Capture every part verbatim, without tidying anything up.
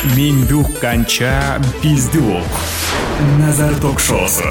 Менди укканча бизди ук. Назар ток-шоусу.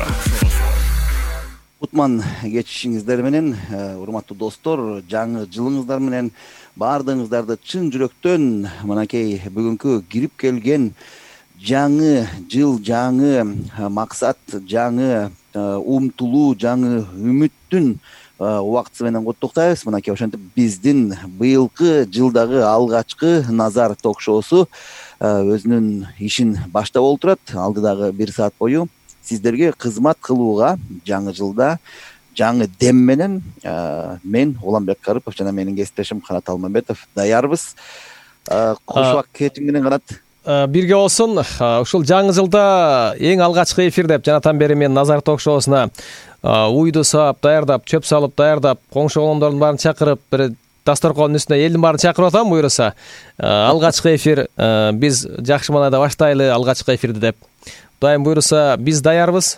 Кутман кечишиңиздер менен, урматтуу достор, жаңы жылыңыздар менен баардыгыңыздарды чын жүрөктөн мынакей бүгүнкү кирип келген жаңы жыл, жаңы максат, жаңы умтулуу, жаңы үмүттүн убактысы менен куттуктайбыз. Мынакей ошентип биздин быйылкы жылдагы алгачкы Назар ток-шоусу өзүнүн ишин баштап олтурат. Алдыдагы бир саат бою сиздерге кызмат кылууга жаңы жылда жаңы дем менен мен Уланбек Карыпов жана менин кесиптешим Канат Алмамбетов даярбыз. Кошубак кетиң менен Канат. Бирге болсун. Ушул жаңы жылда эң алгачкы эфир деп жанатан бери мен Назар ток-шоусуна уйду саап, даярдап, чөп салып, даярдап, коңшу колондордун баарын чакырып, бир дасторкондун үстүнө элдин баарын чакырып атам буюрса. Алгачкы эфир биз жакшы маанайда баштайлы алгачкы эфирди деп. Дайым буюрса биз даярбыз.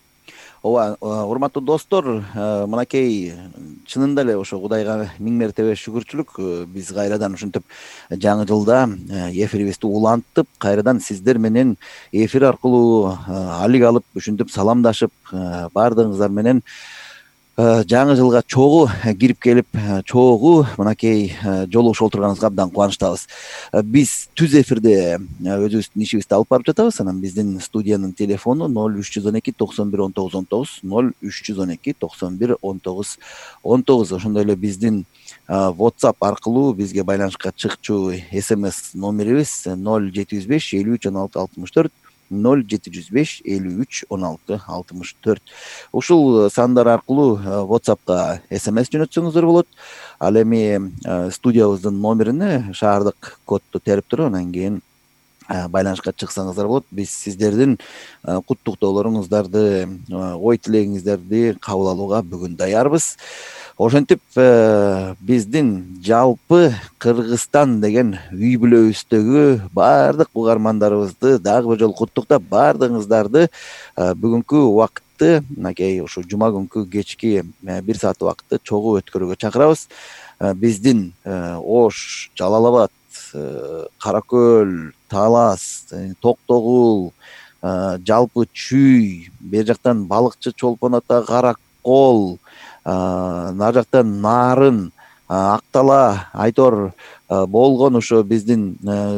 Ооба, урматтуу достор, мынакей чынында эле ошо Кудайга миң мертебе шүгүрчүлүк. Биз кайрадан ушинтип жаңы жылда эфирибизди улантып, кайрадан сиздер менен эфир аркылуу алик алып, ушинтип саламдашып, баардыгыңыздар менен жаңы жылга чогуу кирип келип, чогуу мынакей жолугушуп отурганыбызга абдан кубанычтабыз. Биз түз эфирде өзүбүздүн ишибизди алып барып жатабыз. Анан биздин студиянын телефону ноль үч жүз он эки токсон бир он тогуз он тогуз, ноль үч жүз он эки токсон бир он тогуз он тогуз. Ошондой эле биздин WhatsApp аркылуу бизге байланышка чыкчу смс номерибиз ноль жети жүз беш элүү үч он алты алтымыш төрт, ноль жети жүз беш элүү үч он алты алтымыш төрт. Ушул сандар аркылуу WhatsAppка смс жөнөтсөңүздөр болот. Ал эми студиябыздын номерине шаардык кодду терип туруп, анан кийин байланышка чыксаңыздар болот. Биз сиздердин куттуктоолоруңуздарды, ой тилегиңиздерди кабыл алууга бүгүн даярбыз. Ошентип биздин жалпы Кыргызстан деген үй бүлөбүздөгү баардык угармандарыбызды дагы бир жолу куттуктап, баардыгыңыздарды бүгүнкү убакытты, мынакей ушу жума күнкү кечки бир саат убакытты чогуу өткөрүүгө чакырабыз. Биздин Ош, Жалал абад, Кара көл, Талас, Токтогул, жалпы Чүй, бер жактан Балыкчы, Чолпон ата, Кара кол, нар жактан Нарын, Актала, Айтор болгон ошо биздин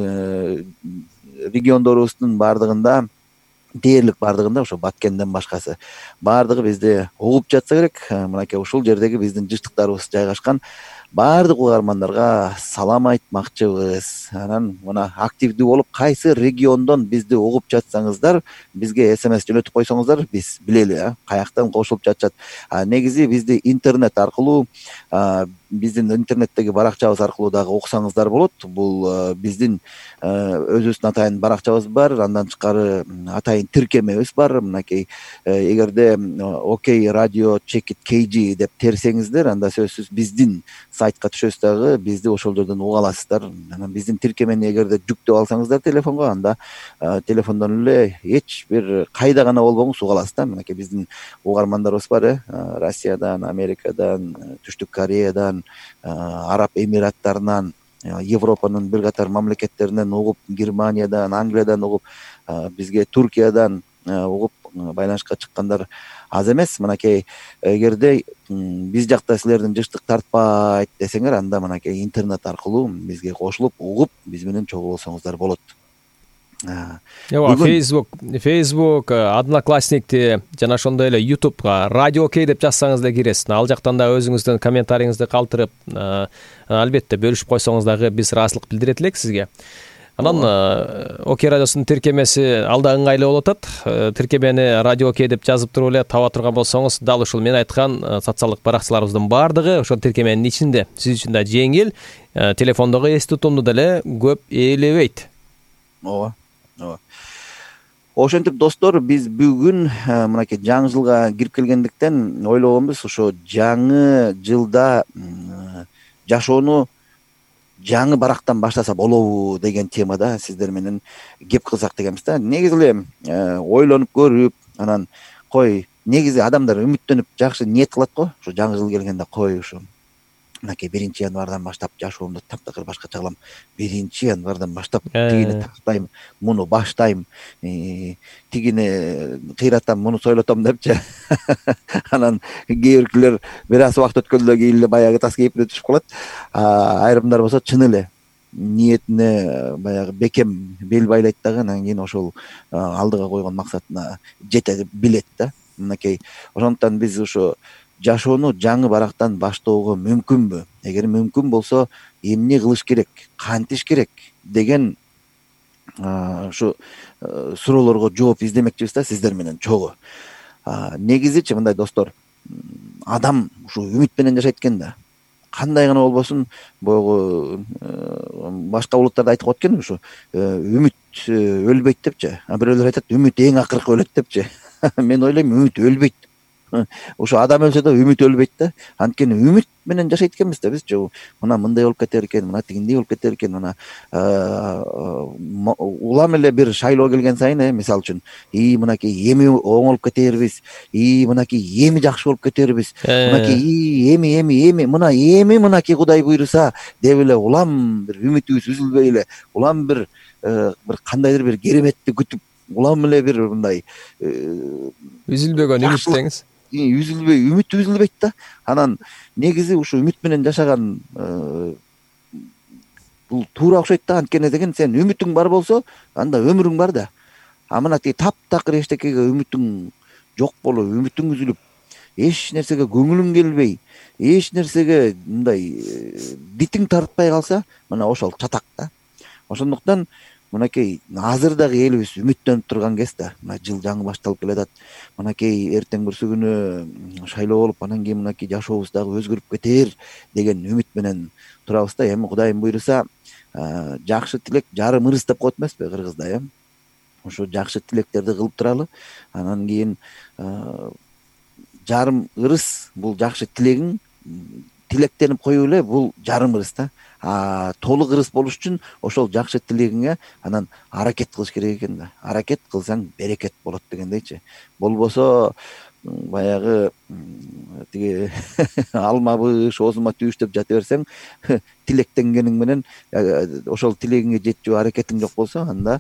региондорубуздун баардыгында, дээрлик баардыгында, ошо Баткенден башкасы баардыгы бизди угуп жатса керек. Мынакей ушул жердеги биздин жыштыктарыбыз жайгашкан баардык угармандарга салам айтмакчыбыз. Анан мына активдүү болуп, кайсы региондон бизди угуп жатсаңыздар, бизге смс жөнөтүп койсоңуздар, биз билели, каяктан кошулуп жатышат. Негизи бизди интернет аркылуу, биздин интернеттеги баракчабыз аркылуу дагы окусаңыздар болот. Бул биздин өзүбүздүн атайын баракчабыз бар, андан тышкары атайын тиркемебиз бар. Мынакей эгерде окей радио чекит kg деп терсеңиздер, анда сөзсүз биздин сайтка түшөсүз дагы, бизди ошол жерден уга аласыздар. Анан биздин тиркемени эгерде жүктөп алсаңыздар телефонго, анда телефондон эле эч бир кайда гана болбоңуз уга аласыз да. Мынакей биздин угармандарыбыз бар, э Россиядан, Америкадан, Түштүк Кореядан, Араб Эмираттарынан, Европанын бир катар мамлекеттеринен угуп, Германиядан, Англиядан угуп, бизге Туркиядан угуп байланышка чыккандар аз эмес. Мынакей эгерде биз жакта силердин жыштык тартпайт десеңер, анда мынакей интернет аркылуу бизге кошулуп, угуп, биз менен чогуу болсоңуздар болот. Ооба, Facebook, Facebook, Одноклассникти жана ошондой эле YouTubeга радио окей деп жазсаңыз да киресиз. Ал жактан да өзүңүздүн комментарийиңизди калтырып, албетте бөлүшүп койсоңуз дагы биз ыраазычылык билдирет элек сизге. Анан Окей радиосунун тиркемеси алда ыңгайлуу болуп атат. Тиркемени радио окей деп жазып туруп эле таба турган болсоңуз, дал ушул мен айткан социалдык баракчаларыбыздын баардыгы ошол тиркеменин ичинде. Сиз үчүн да жеңил, телефондогу эс тутумду деле көп ээлебейт. Ооба. Ооба. Ошентип достор, биз бүгүн мынакей жаңы жылга кирип келгендиктен ойлогонбуз, ошо жаңы жылда жашоону жаңы барактан баштаса болобу деген темада сиздер менен кеп кылсак дегенбиз да. Негизи эле ойлонуп көрүп, анан кой, негизи адамдар үмүттөнүп жакшы ниет кылат го, ошо жаңы жыл келгенде кой ушу мынакей биринчи январдан баштап жашоомду таптакыр башкача кылам, биринчи январдан баштап тигини тактайм, муну баштайм, тигини кыйратам, муну сойлотом депчи. Анан кээ биркилер бир аз убакыт өткөндөн кийин эле баягы тас кейиптен түшүп калат. Айрымдар болсо чын эле ниетине баягы бекем бел байлайт дагы, анан кийин ошол алдыга койгон максатына жете билет да. Мынакей ошондуктан биз ушу жашоону жаңы барактан баштоого мүмкүнбү? Эгер мүмкүн болсо эмне кылыш керек, кантиш керек деген ушу суроолорго жооп издемекчибиз да сиздер менен чогуу. Негизичи мындай достор, адам ушу үмүт менен жашайт экен да. Кандай гана болбосун, боягу башка улуттарда айтып коет экен ушу үмүт өлбөйт депчи. А бирөөлөр айтат үмүт эң акыркы өлөт депчи. Мен ойлойм үмүт өлбөйт. Ошо адам өлсө да үмүт өлбөйт да. Анткени үмүт менен жашайт экенбиз да биз. Мына мындай болуп кетер экен, мына тигиндей болуп кетер экен, мына улам эле бир шайлоо келген сайын, э, мисалы үчүн, и мынакей эми оңолуп кетербиз, и мынакей эми жакшы болуп кетербиз, мынакей эми эми эми мына эми мынакей Кудай буйруса деп эле улам бир үмүтүбүз үзүлбөй эле, улам бир бир кандайдыр бир кереметти күтүп, улам эле бир мындай үзүлбөгөн үмүт деңиз. Үзүлбөй, үмүт үзүлбөйт да. Анан негизи ушу үмүт менен жашаган бул туура окшойт да. Анткени деген сен үмүтүң бар болсо, анда өмүрүң бар да. А мына тиги таптакыр эчтекеге үмүтүң жок болуп, үмүтүң үзүлүп, эч нерсеге көңүлүң келбей, эч нерсеге мындай битиң тартпай калса, мына ошол чатак да. Ошондуктан мынакей азыр дагы элибиз үмүттөнүп турган кез да. Мына жыл жаңы башталып келатат. Мынакей эртең бүрсү күнү шайлоо болуп, анан кийин мынакей жашообуз дагы өзгөрүп кетер деген үмүт менен турабыз да. Эми Кудайым буйруса, жакшы тилек жарым ырыс деп коет эмеспи кыргызда, э? Ошо жакшы тилектерди кылып туралы. Анан кийин жарым ырыс, бул жакшы тилегиң тилектенип коюп эле, бул жарым ырыс да. А толук ырыс болуш үчүн ошол жакшы тилегиңе анан аракет кылыш керек экен да. Аракет кылсаң берекет болот дегендейчи. Болбосо баягы тиги алма быш, озума түйүш деп жата берсең, тилектенгениң менен ошол тилегиңе жетчү аракетиң жок болсо, анда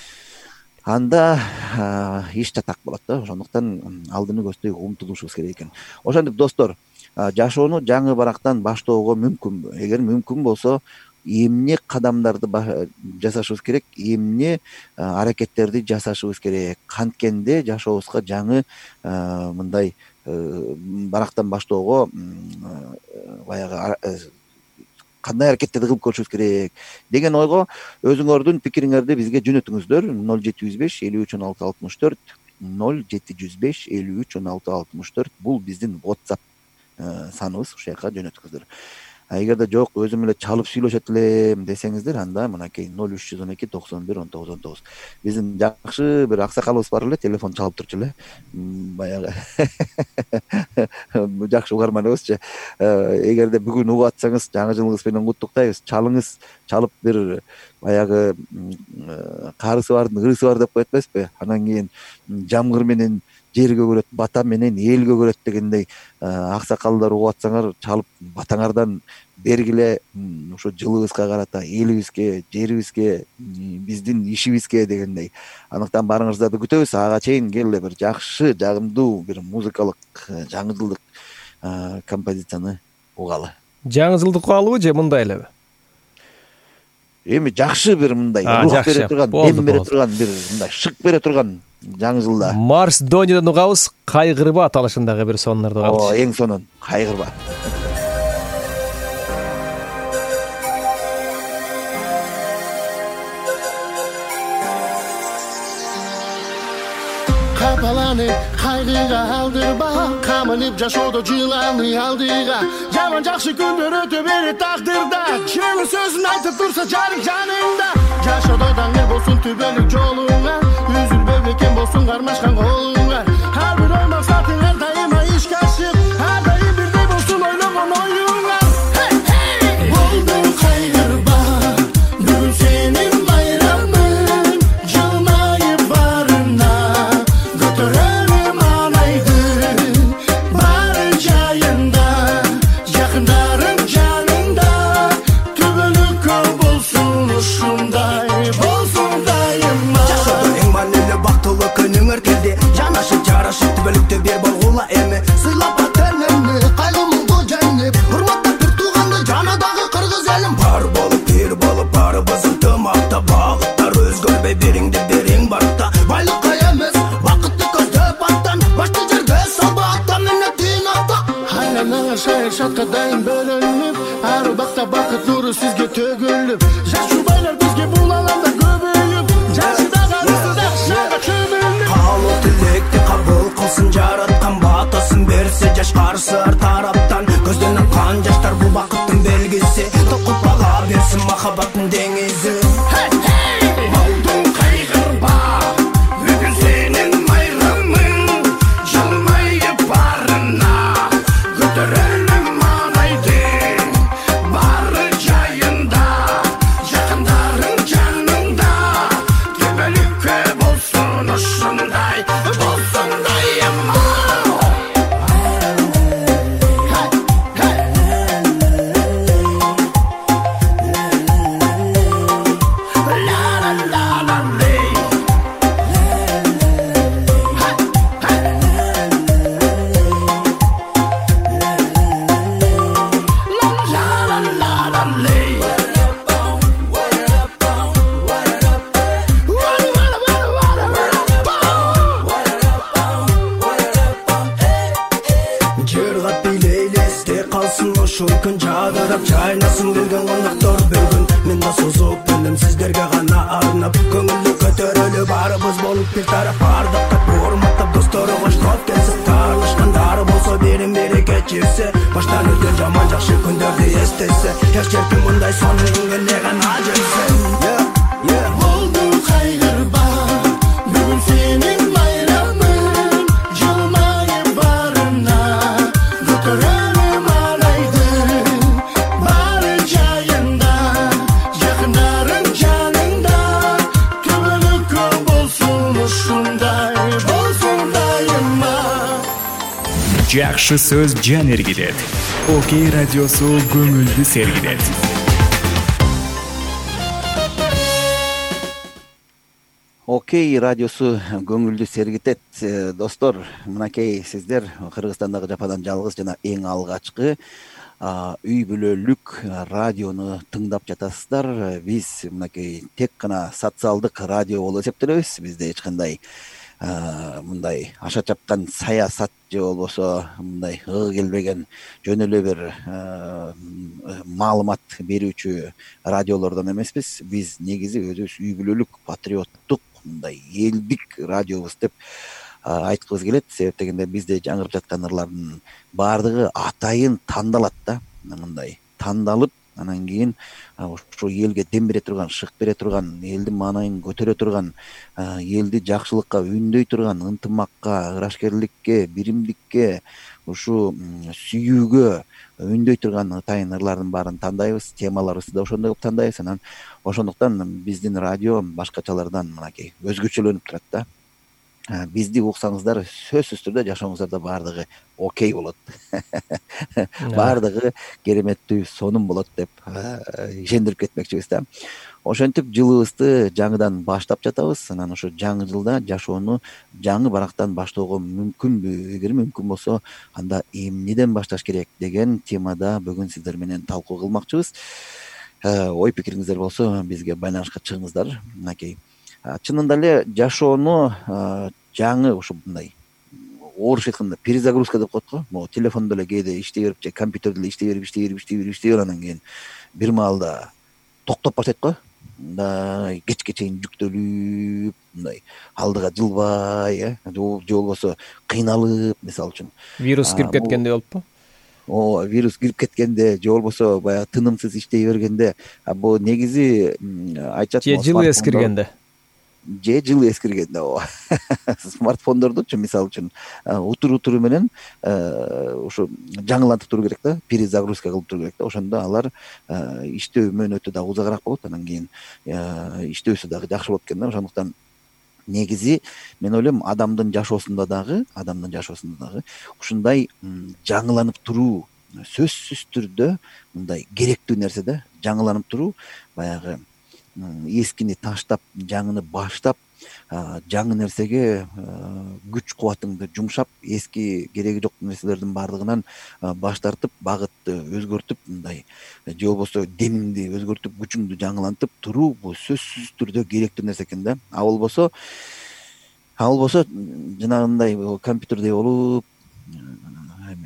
анда иш татак болот да. Ошондуктан алдыны көздөй умтулушубуз керек экен. Ошентип достор, жашоону жаңы барактан баштоого мүмкүнбү? Эгер мүмкүн болсо, эмне кадамдарды жасашыбыз керек, эмне аракеттерди жасашыбыз керек? Канткенде жашообузга жаңы мындай барактан баштоого баягы кандай аракеттерди кылып көрүшүбүз керек деген ойго өзүңөрдүн пикириңерди бизге жөнөтүңүздөр. ноль жети жүз беш элүү үч он алты алтымыш төрт ноль жети жүз беш элүү үч он алты алтымыш төрт бул биздин WhatsApp саныбыз, ушул жака жөнөткүздөр. А эгерде жок, өзүм эле чалып сүйлөшөт элем десеңиздер, анда мынакей ноль үч жүз он эки токсон бир он тогуз он тогуз. Биздин жакшы бир аксакалыбыз бар эле, телефон чалып турчу эле. Баягы жакшы угарманыбызчы. Эгерде бүгүн угуп атсаңыз, жаңы жылыңыз менен куттуктайбыз. Чалыңыз, чалып бир баягы карысы бардын ырысы бар деп коет эмеспи? Анан кийин жамгыр менен жер көгөрөт, бата менен эл көгөрөт дегендей аксакалдар угуп атсаңар, чалып батаңардан бергиле ошо жылыбызга карата, элибизге, жерибизге, биздин ишибизге дегендей. Андыктан барыңыздарды күтөбүз. Ага чейин келе бир жакшы, жагымдуу бир музыкалык жаңы жылдык композицияны угалы. Жаңы жылдык угалыбы же мындай элеби? Эми жакшы бир мындай рух бере турган, дем бере турган, бир мындай шык бере турган жаңы жылда. Марс Донидан угабыз, кайгырба аталышындагы бир сонунду угабыз. О, эң сонун, кайгырба. Капаланып кайгыга алдырба, камынып жашоодо жыланы алдыга. Жаман жакшы күндөр өтө берет тагдырда, чыгы сөзүн айтып турса жарык жаныңда. Жашоодо даңгы болсун түбөлүк жолуңа, үзүлбөй бекем болсун кармашкан колуңа. Ар бир ой максатың ар дайыма ишке ашык, ар дайым бирдей болсун ойлогон оюңа. Болду кайгырба, бүгүн сенин байрамың, жылмайып барына көтөрөлүм анайды. Бары жайында, жакындарым Өмүрдүк нуру сизге төгүлүп, жаш жубайлар бизге бул аланда көбөйүп, жашыда калысында шага чөмүлүп. Каалоо тилекти кабыл кылсын жараткан, батасын берсе жаш карсылар тараптан. Көздөн аккан жаштар бул бакыттын белгиси, токуп бага берсин махаббаттын деңизи. Жайнасын келген коноктор бүгүн мен да созуп келдим сиздерге гана арнап. Көңүлдү көтөрөлүп барыбыз болуп бир тарап, бардыкка урматтап достору коштоп келсе, таанышкандар болсо бирин бири кечирсе, баштан өткөн жаман жакшы күндөрдү эстесе, эч жерде мындай сонун эле гана жүрсөм. Болду кайгырба, бүгүн сенин байрамың, жылмайып барына көтөрөлүм арайды. Бары жайында, жакындарың жаныңда, түбөлүккө болсун ушундай, болсун дайыма. жакшы сөз жан эргитет. Окей радиосу көңүлдү сергитет. Окей радиосу көңүлдү сергитет. Достор, мынакей сиздер Кыргызстандагы жападан жалгыз жана эң алгачкы үй бүлөлүк радиону тыңдап жатасыздар. Биз мынакей тек гана социалдык радио болуп эсептелебиз. Бизде эч кандай мындай аша чапкан саясат же болбосо мындай ыг келбеген жөн эле бир маалымат берүүчү радиолордон эмеспиз. Биз негизи өзүбүз үй бүлөлүк патриоттук мындай элдик радиобуз деп айткыбыз келет. Себеп дегенде бизде жаңырып жаткан ырлардын баардыгы атайын тандалат да, мындай тандалып, анан кийин ошо элге дем бере турган, шык бере турган, элдин маанайын көтөрө турган, элди жакшылыкка үндөй турган, ынтымакка, ырашкерликке, биримдикке, ушу сүйүүгө үндөй турган атайын ырлардын баарын тандайбыз. Темаларыбызды да ошондой кылып тандайбыз. Анан ошондуктан биздин радио башкачалардан мынакей өзгөчөлөнүп турат да. Бизди уксаңыздар сөзсүз түрдө жашооңуздарда баардыгы окей болот. Баардыгы кереметтүү, сонун болот деп ишендирип кетмекчибиз да. Ошентип жылыбызды жаңыдан баштап жатабыз. Анан ошо жаңы жылда жашоону жаңы барактан баштоого мүмкүнбү? Эгер мүмкүн болсо, анда эмнеден башташ керек деген темада бүгүн сиздер менен талкуу кылмакчыбыз. Ой пикириңиздер болсо бизге байланышка чыгыңыздар. Мынакей чынында эле жашоону жаңы ушу мындай орус айтканда перезагрузка деп коет го. Могу телефондо эле кээде иштей берип же компьютерде эле иштей берип, иштей берип, иштей берип, иштей берип, анан кийин бир маалда токтоп баштайт го. Мындай кечке чейин жүктөлүп, мындай алдыга жылбай, э, же болбосо кыйналып, мисалы үчүн. Вирус кирип кеткенде болуппу? О, вирус кирип кеткенде же болбосо баягы тынымсыз иштей бергенде, бул негизи айтышат. Же жылы эскиргенде. Же жылы эскиргенде, ооба. Смартфондордучу мисалы үчүн утур утуру менен ушу жаңылантып туруу керек да, перезагрузка кылып туруу керек да. Ошондо алар иштөө мөөнөтү да узагыраак болот, анан кийин иштөөсү дагы жакшы болот экен да. Ошондуктан негизи мен ойлойм адамдын жашоосунда дагы, адамдын жашоосунда дагы ушундай жаңыланып туруу сөзсүз түрдө мындай керектүү нерсе да. Жаңыланып туруу, баягы эскини таштап, жаңыны баштап, жаңы нерсеге күч кубатыңды жумшап, эски кереги жок нерселердин баардыгынан баш тартып, багытты өзгөртүп, мындай же болбосо демиңди өзгөртүп, күчүңдү жаңылантып туруу бул сөзсүз түрдө керектүү нерсе экен да. А болбосо, а болбосо жанагындай компьютердей болуп,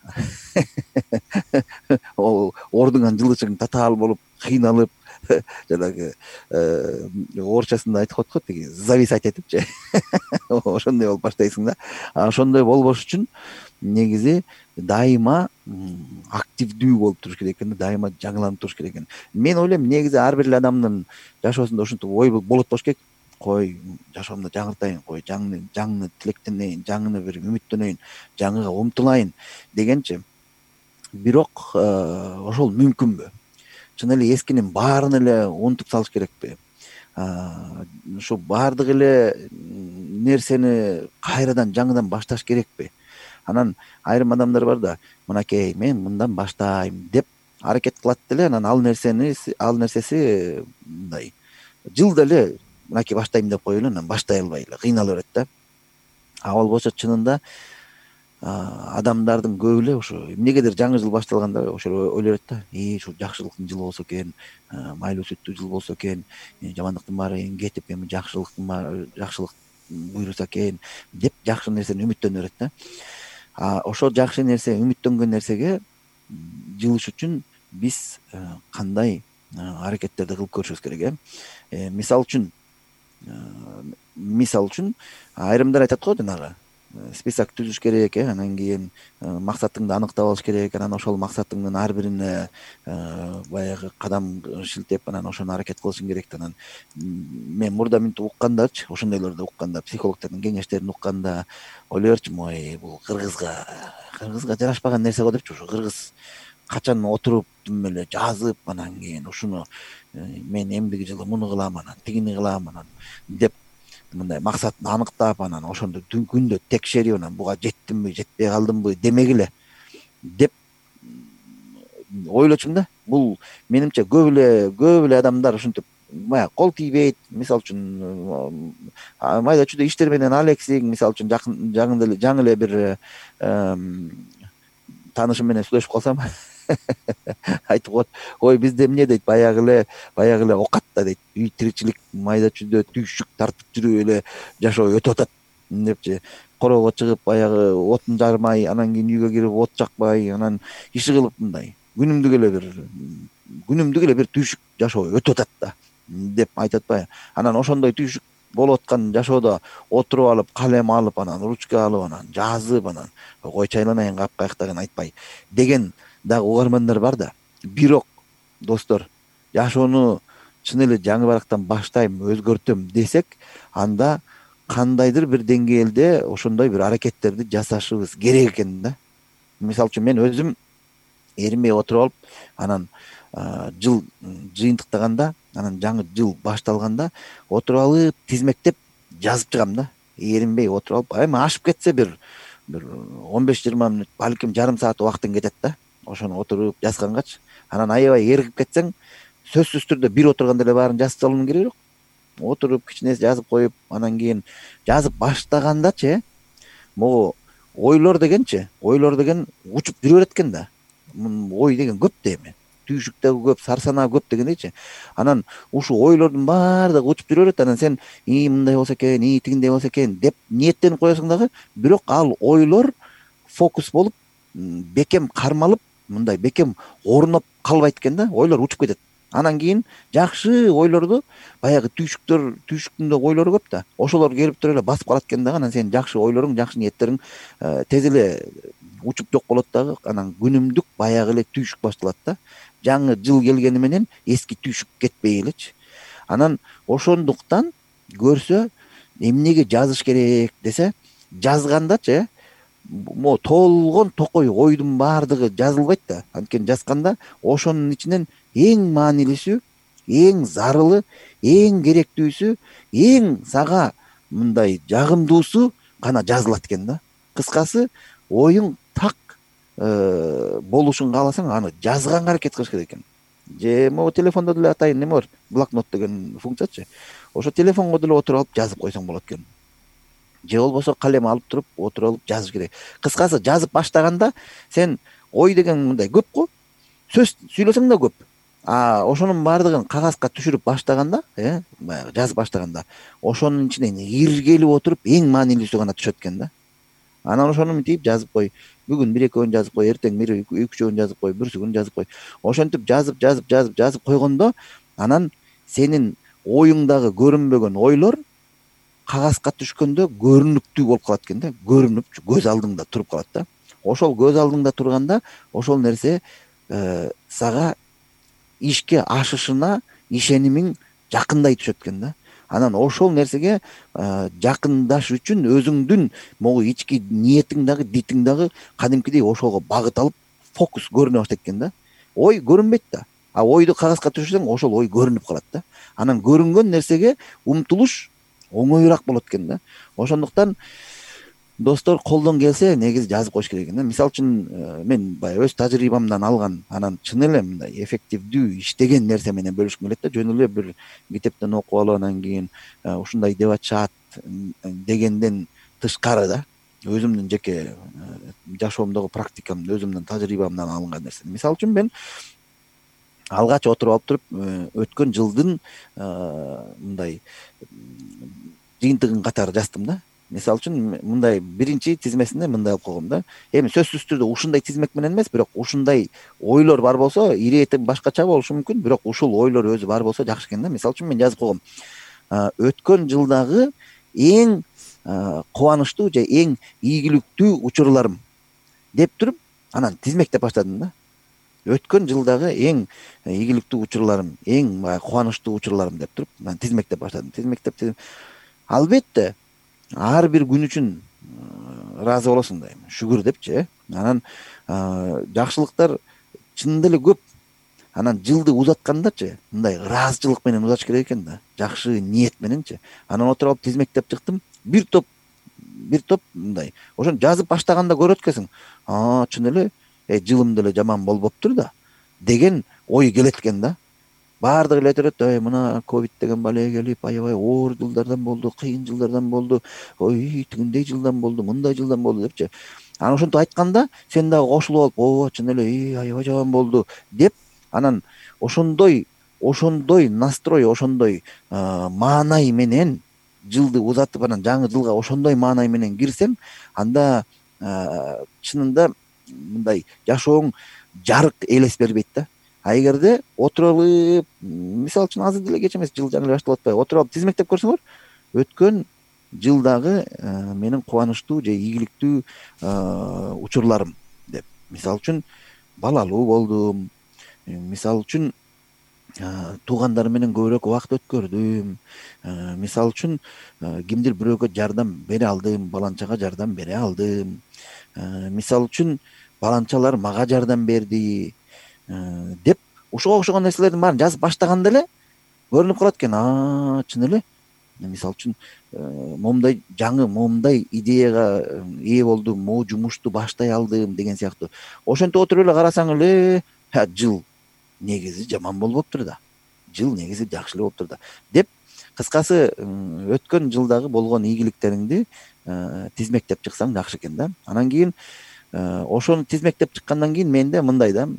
ордуңан жылычың татаал болуп кыйналып жанагы орусчасында айтып коет го тиги зависать этипчи ошондой болуп баштайсың да. Ошондой болбош үчүн негизи дайыма активдүү болуп туруш керек экен, дайыма жаңыланып туруш керек экен. Мен ойлойм негизи ар бир эле адамдын жашоосунда ушинтип ой болот болуш керек. Кой жашоомду жаңыртайын, кой жаңы жаңы тилектенейин, жаңыны бир үмүттөнөйүн, жаңыга умтулайын дегенчи. Бирок ошол мүмкүнбү? Чын эле эскинин баарын эле унутуп салыш керекпи? Ушу баардык эле нерсени кайрадан жаңыдан башташ керекпи? Анан айрым адамдар бар да, мынакей мен мындан баштайм деп аракет кылат деле, анан ал нерсени ал нерсеси мындай жылда эле мынакей баштайм деп коюп эле анан баштай албай эле кыйнала берет да. А болбосо чынында адамдардын көбү эле ошо эмнегедир жаңы жыл башталганда ошо ойлой берет да, и ушу жакшылыктын жылы болсо экен, майлуу сүттүү жыл болсо экен, жамандыктын баары кетип эми жакшылыктын жакшылык буйруса экен деп жакшы нерсени үмүттөнө берет да. А ошол жакшы нерсе, үмүттөнгөн нерсеге жылыш үчүн биз кандай аракеттерди кылып көрүшүбүз керек э? Мисал үчүн мисал үчүн айрымдар айтат го жанагы список түзүш керек э, анан кийин максатыңды аныктап алыш керек, анан ошол максатыңдын ар бирине баягы кадам шилтеп анан ошону аракет кылышың керек. Анан мен мурда мынтип уккандарчы, ошондойлорду укканда, психологдордун кеңештерин укканда ойлой берчүмүн, ой бул кыргызга кыргызга жарашпаган нерсе го депчи. Ушу кыргыз качан отуруп түм эле жазып анан кийин ушуну мен эмдиги жылы муну кылам, анан тигини кылам анан деп мындай максатын аныктап анан ошондо күндө текшерип анан буга жеттимби жетпей калдымбы демек эле деп ойлочумун да. Бул менимче көп эле көп эле адамдар ушинтип баягы кол тийбейт. Мисалы үчүн майда чүйдө иштер менен алексиң, мисалы үчүн жакын жаңы эле жаңы эле бир таанышым менен сүйлөшүп калсам айтып коет, ой бизде эмне дейт, баягы эле баягы эле окат да дейт, үй тиричилик майда чүйдө түйшүк тартып жүрүп эле жашоо өтүп атат депчи. Короого чыгып баягы отун жармай, анан кийин үйгө кирип от жакпай, анан иши кылып мындай күнүмдүк эле бир күнүмдүк эле бир түйшүк жашоо өтүп атат да деп айтат атпайбы. Анан ошондой түйшүк болуп аткан жашоодо отуруп алып, калем алып, анан ручка алып, анан жазып, анан кой чайланайын капкаяктагын айтпай деген дагы угармандар бар да. Бирок достор, жашоону чын эле жаңы барактан баштайм, өзгөртөм десек, анда кандайдыр бир деңгээлде ошондой бир аракеттерди жасашыбыз керек экен да. Мисалы үчүн мен өзүм эринбей отуруп алып, анан жыл жыйынтыктаганда, анан жаңы жыл башталганда отуруп алып тизмектеп жазып чыгам да. Эринбей отуруп алып, эми ашып кетсе бир бир он беш жыйырма мүнөт, балким жарым саат убактың кетет да. Ошону отуруп жазгангачы. Анан аябай эргип кетсең, сөзсүз түрдө бир отурганда эле баарын жазып салуунун кереги жок. Отуруп кичине жазып коюп, анан кийин жазып баштагандачы, могу ойлор дегенчи, ойлор деген учуп жүрө берет экен да. Ой деген көп да эми. Түйшүктөгү көп, сарсанаа көп дегендейчи. Анан ушу ойлордун баардыгы учуп жүрө берет. Анан сен и мындай болсо экен, и тигиндей болсо экен деп ниеттенип коесуң дагы, бирок ал ойлор фокус болуп, бекем кармалып, мындай бекем орноп калбайт экен да. Ойлор учуп кетет. Анан кийин жакшы ойлорду, баягы түйшүктөр, түйшүктүн ойлору көп да. Ошолор келип туруп эле басып калат экен да. Анан сенин жакшы ойлоруң, жакшы ниеттериң тез эле учуп жок болот дагы. Анан күнүмдүк баягы эле түйшүк башталат да. Жаңы жыл келгени менен эски түйшүк кетпей элечи. Анан ошондуктан көрсө эмнеге жазыш керек десе, жазгандачы, могу толгон токой ойдун баардыгы жазылбайт да. Анткени жазганда ошонун ичинен эң маанилүүсү, эң зарылы, эң керектүүсү, эң сага мындай жагымдуусу гана жазылат экен да. Кыскасы, оюң так болушун кааласаң, аны жазганга аракет кылыш керек экен. Же могу телефондо деле атайын неме бар, блокнот деген функциячы. Ошо телефонго деле отуруп алып жазып койсоң болот экен. Же болбосо калем алып туруп отуруп алып жазыш керек. Кыскасы, жазып баштаганда сен ой деген мындай көп го, сөз сүйлөсөң да көп. А ошонун баардыгын кагазга түшүрүп баштаганда, э, баягы жазып баштаганда, ошонун ичинен иргелип отуруп эң маанилүүсү гана түшөт экен да. анан ошону мынтип жазып кой, бүгүн бир экөөнү жазып кой, эртең бир үч үчөөнү жазып кой, бүрсү жазып кой. Ошентип жазып жазып жазып жазып койгондо анан сенин оюңдагы көрүнбөгөн ойлор кагазга түшкөндө көрүнүктүү болуп калат экен да, көрүнүп көз алдыңда туруп калат да. Ошол көз алдыңда турганда ошол нерсе сага ишке ашышына ишенимиң жакындай түшөт экен да. Анан ошол нерсеге жакындашуу үчүн өзүңдүн могу ички ниетиң дагы, дитиң дагы кадимкидей ошого багыт алып фокус көрүнө баштайт экен да. Ой көрүнбөйт да, а ойду кагазга түшүрсөң ошол ой көрүнүп калат да. Анан көрүнгөн нерсеге умтулуш оңоюраак болот экен да. Ошондуктан достор колдон келсе негизи жазып коюш керек экен да. Мисалы үчүн мен баягы өз тажрыйбамдан алган, анан чын эле мындай эффективдүү иштеген нерсе менен бөлүшкүм келет да. Жөн эле бир китептен окуп алып анан кийин ушундай деп атышат дегенден тышкары да, өзүмдүн жеке жашоомдогу практикамды, өзүмдүн тажрыйбамдан алынган нерсе. Мисалы үчүн мен алгач отуруп алып туруп өткөн жылдын мындай жыйынтыгын катары жаздым да. Мисалы үчүн мындай биринчи тизмесинде мындай алып койгом да. Эми сөзсүз түрдө ушундай тизмек менен эмес, бирок ушундай ойлор бар болсо, иретим башкача болушу мүмкүн, бирок ушул ойлор өзү бар болсо жакшы экен да. Мисалы үчүн мен жазып койгом: өткөн жылдагы эң кубанычтуу же эң ийгиликтүү учурларым деп туруп, анан тизмектеп баштадым да. Өткөн жылдагы эң ийгиликтүү учурларым, эң кубанычтуу учурларым деп туруп, анан тизмектеп баштадым. Тизмектеп, албетте ар бир күн үчүн ыраазы болосуң да, шүгүр депчи. Анан жакшылыктар чынында эле көп. Анан жылды узаткандачы мындай ыраазычылык менен узатыш керек экен да, жакшы ниет мененчи. Анан отуруп алып тизмектеп чыктым. Бир топ бир топ мындай. Ошону жазып баштаганда көрөт экенсиң. А, чын эле жылым деле жаман болбоптур да деген ой келет экен да. Баардыгы эле айтат, ой мына ковид деген бале келип, аябай оор жылдардан болду, кыйын жылдардан болду, ой тигиндей жылдан болду, мындай жылдан болду депчи. Анан ошентип айтканда сен дагы кошулуп алып, о чын эле аябай жаман болду деп, анан ошондой ошондой настрой, ошондой маанай менен жылды узатып, анан жаңы жылга ошондой маанай менен кирсең, анда чынында мындай жашооң жарык элес бербейт да. А эгерде отуруп алып, мисалы үчүн азыр деле кеч эмес, жыл жаңы эле башталып атпайбы, отуруп алып тизмектеп көрсөңөр, өткөн жылдагы менин кубанычтуу же ийгиликтүү учурларым деп. Мисалы үчүн балалуу болдум, мисалы үчүн туугандарым менен көбүрөөк убакыт өткөрдүм, мисалы үчүн кимдир бирөөгө жардам бере алдым, баланчага жардам бере алдым, мисалы үчүн баланчалар мага жардам берди деп, ушуга окшогон нерселердин баарын жазып баштаганда эле көрүнүп калат экен. А, чын эле мисалы үчүн момундай жаңы момундай идеяга ээ болдум, могу жумушту баштай алдым деген сыяктуу. Ошентип отуруп эле карасаң эле, жыл негизи жаман болбоптур да, жыл негизи жакшы эле болуптур да деп, кыскасы өткөн жылдагы болгон ийгиликтериңди тизмектеп чыксаң жакшы экен да. Анан кийин ошону тизмектеп чыккандан кийин менде мындай да,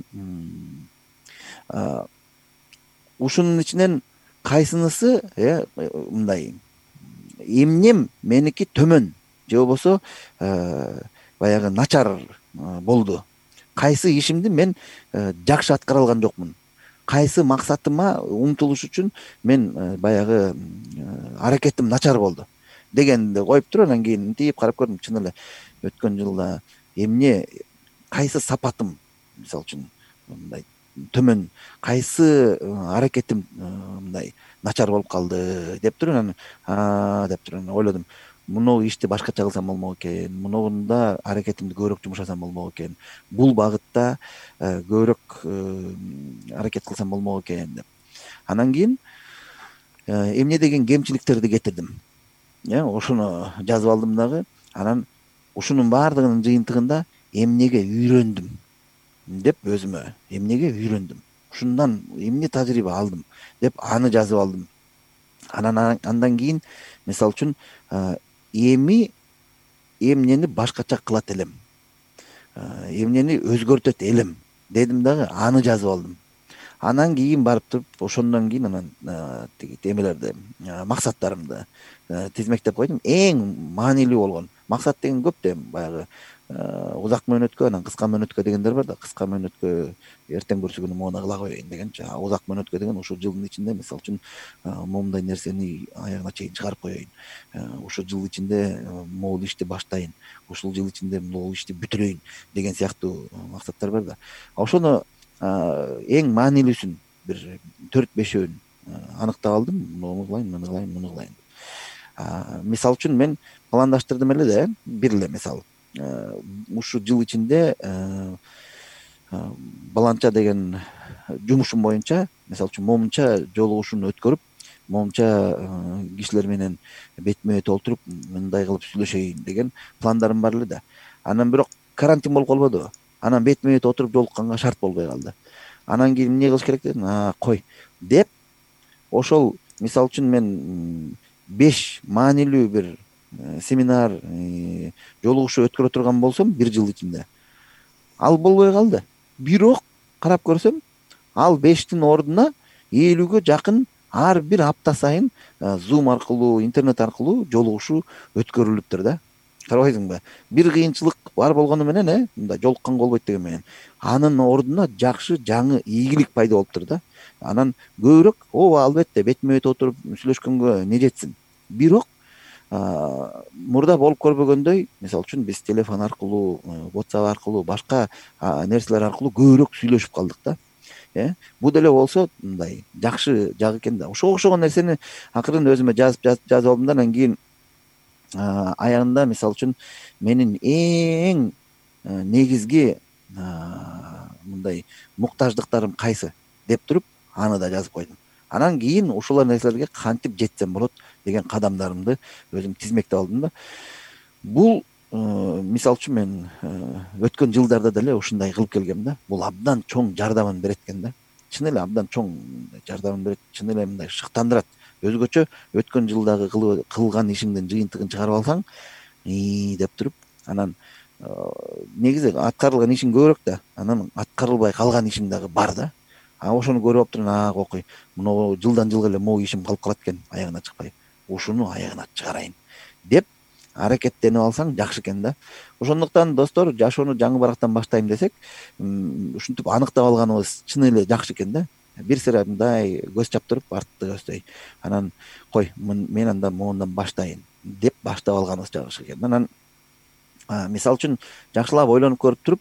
ушунун ичинен кайсынысы мындай эмнем меники төмөн же болбосо баягы начар болду, кайсы ишимди мен жакшы аткара алган жокмун, кайсы максатыма умтулуш үчүн мен баягы аракетим начар болду дегенди коюп туруп, анан кийин мынтип карап көрдүм. Чын эле өткөн жылда эмне, кайсы сапатым мисалы үчүн мындай төмөн, кайсы аракетим мындай начар болуп калды деп туруп, анан а деп туруп ойлодум. Муну ишти башкача кылсам болмок экен, мунунда аракетимди көбүрөөк жумшасам болмок экен, бул багытта көбүрөөк аракет кылсам болмок экен деп. Анан кийин эмне деген кемчиликтерди кетирдим, ошону жазып алдым дагы. Анан ушунун баардыгынын жыйынтыгында эмнеге үйрөндүм деп, өзүмө эмнеге үйрөндүм, ушундан эмне тажрыйба алдым деп аны жазып алдым. Анан андан кийин мисалы үчүн эми эмнени башкача кылат элем, эмнени өзгөртөт элем дедим дагы, аны жазып алдым. Анан кийин барып туруп, ошондон кийин анан тиги эмелерди, максаттарымды тизмектеп койдум. Эң маанилүү болгон максат деген көп да, эми баягы узак мөөнөткө анан кыска мөөнөткө дегендер бар да. Кыска мөөнөткө эртең бүрсү күнү моуну кыла коеюн дегенчи. Узак мөөнөткө деген ушул жылдын ичинде мисалы үчүн моундай нерсени аягына чейин чыгарып коеюн, ушул жыл ичинде могул ишти баштайын, ушул жыл ичинде могул ишти бүтүрөйүн деген сыяктуу максаттар бар да. Ошону эң маанилүүсүн бир төрт бешөөүн аныктап алдым. Муну кылайын, муну кылайын, муну кылайын. Мисалы үчүн мен пландаштырдым эле да, бир эле мисал. Ушул жыл ичинде баланча деген жумушум боюнча, мисалы үчүн момунча жолугушууну өткөрүп, момунча кишилер менен бетме бет олтуруп, мындай кылып сүйлөшөйүн деген пландарым бар эле да. Анан бирок карантин болуп калбадыбы? Анан бетме бет отуруп жолукканга шарт болбой калды. Анан кийин эмне кылыш керек дедим, а кой деп, ошол мисалы үчүн мен беш маанилүү бир семинар, жолугушуу өткөрө турган болсом бир жыл ичинде, ал болбой калды. Бирок карап көрсөм, ал бештин ордуна элүүгө жакын ар бир апта сайын Zoom аркылуу, интернет аркылуу жолугушуу өткөрүлүптүр да. Карабайсыңбы? Бир кыйынчылык бар болгону менен, э, мындай жолукканга болбойт деген менен, анын ордуна жакшы жаңы ийгилик пайда болуптур да. Анан көбүрөөк, ооба албетте бетме бет отуруп сүйлөшкөнгө не жетсин. Бирок мурда болуп көрбөгөндөй, мисалы үчүн биз телефон аркылуу, WhatsApp аркылуу, башка нерселер аркылуу көбүрөөк сүйлөшүп калдык да. Э, бул деле болсо мындай жакшы жагы экен да. Ошого окшогон нерсени акырын өзүмө жазып жазып жазып алдым да. Анан кийин аягында мисалы үчүн менин эң негизги мындай муктаждыктарым кайсы деп туруп аны да жазып койдум. Анан кийин ушул нерселерге кантип жетсем болот деген кадамдарымды өзүм тизмектеп алдым да. Бул мисалы үчүн мен өткөн жылдарда деле ушундай кылып келгем да. Бул абдан чоң жардамын берет экен да. Чын эле абдан чоң жардамын берет, чын эле мындай шыктандырат. Өзгөчө өткөн жылдагы кылган ишиңдин жыйынтыгын чыгарып алсаң, деп туруп, анан негизи аткарылган ишиң көбүрөөк да. Анан аткарылбай калган ишиң дагы бар да. А ошону көрүп туруп, а кокуй, муну жылдан жылга эле могу ишим калып калат экен, аягына чыкпай. Ушуну аягына чыгарайын деп аракеттенип алсаң жакшы экен да. Ошондуктан достор, жашоону жаңы барактан баштайм десек, ушинтип аныктап алганыбыз чын эле жакшы экен да. Бир сыйра мындай көз чаптырып, артты көздөй. Анан кой, мен анда моундан баштайын деп баштап алганыбыз жакшы экен. Анан мисалы үчүн жакшылап ойлонуп көрүп туруп,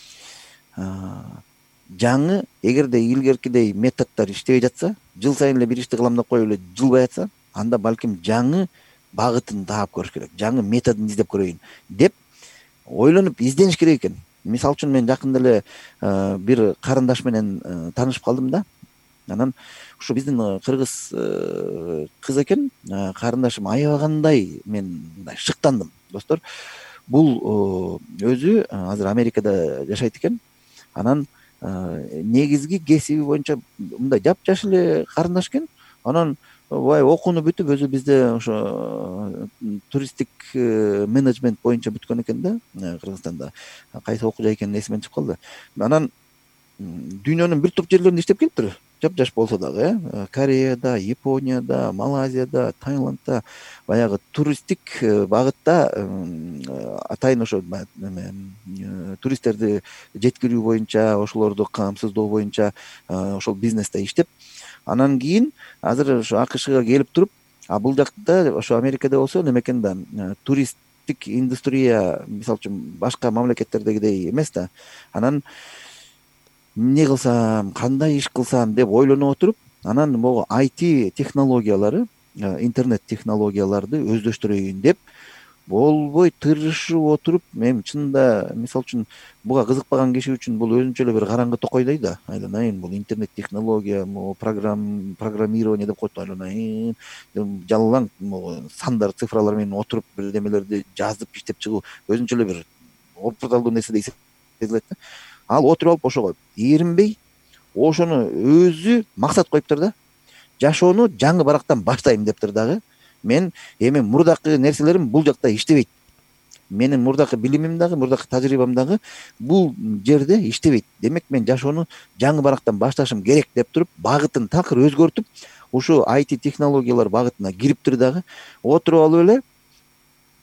жаңы эгерде илгеркидей методдор иштебей жатса, жыл сайын эле бир ишти кылам деп коюп эле жылбай жатса, анда балким жаңы багытын таап көрүш керек, жаңы методун издеп көрөйүн деп ойлонуп издениш керек экен. Мисалы үчүн мен жакында эле бир карындаш менен таанышып калдым да. Анан ушу биздин кыргыз кыз экен, карындашым аябагандай мен мындай шыктандым, достор. Бул өзү азыр Америкада жашайт экен. Анан негизги кесиби боюнча мындай жапжаш эле карындаш экен. Анан бай окууну бүтүп, өзү бизде ошо туристтик менеджмент боюнча бүткөн экен да, Кыргызстанда. Кайсы окуу жай экени эсимден чыгып калды. Анан дүйнөнүн бир топ жерлеринде иштеп келиптир. Жапжаш болсо дагы, э, Кореяда, Японияда, Малайзияда, Таиландда баягы туристтик багытта атайын ошо туристтерди жеткирүү боюнча, ошолорду камсыздоо боюнча ошол бизнесте иштеп, анан кийин азыр ошо АКШга келип туруп, а бул жакта ошо Америкада болсо неме экен да, туристтик индустрия мисалы үчүн башка мамлекеттердегидей эмес да. Анан эмне кылсам, кандай иш кылсам деп ойлонуп отуруп, анан могу ай ти технологиялары, интернет технологияларды өздөштүрөйүн деп болбой тырышып отуруп, мен чынында мисалы үчүн буга кызыкпаган киши үчүн бул өзүнчө эле бир караңгы токойдой да. Айланайын, бул интернет технология, могу программ программирование деп коет, айланайын, жалаң могу сандар, цифралар менен отуруп бирдемелерди жазып иштеп чыгуу өзүнчө эле бир опурталдуу нерседей сезилет да. Ал отуруп алып ошого эринбей, ошону өзү максат коюптур да. Жашоону жаңы барактан баштайм дептир дагы. Мен эми мурдакы нерселерим бул жакта иштебейт. Менин мурдакы билимим дагы, мурдакы тажрыйбам дагы бул жерде иштебейт. Демек мен жашоону жаңы барактан башташым керек деп туруп, багытын такыр өзгөртүп, ушу ай ти технологиялар багытына кириптир дагы. Отуруп алып эле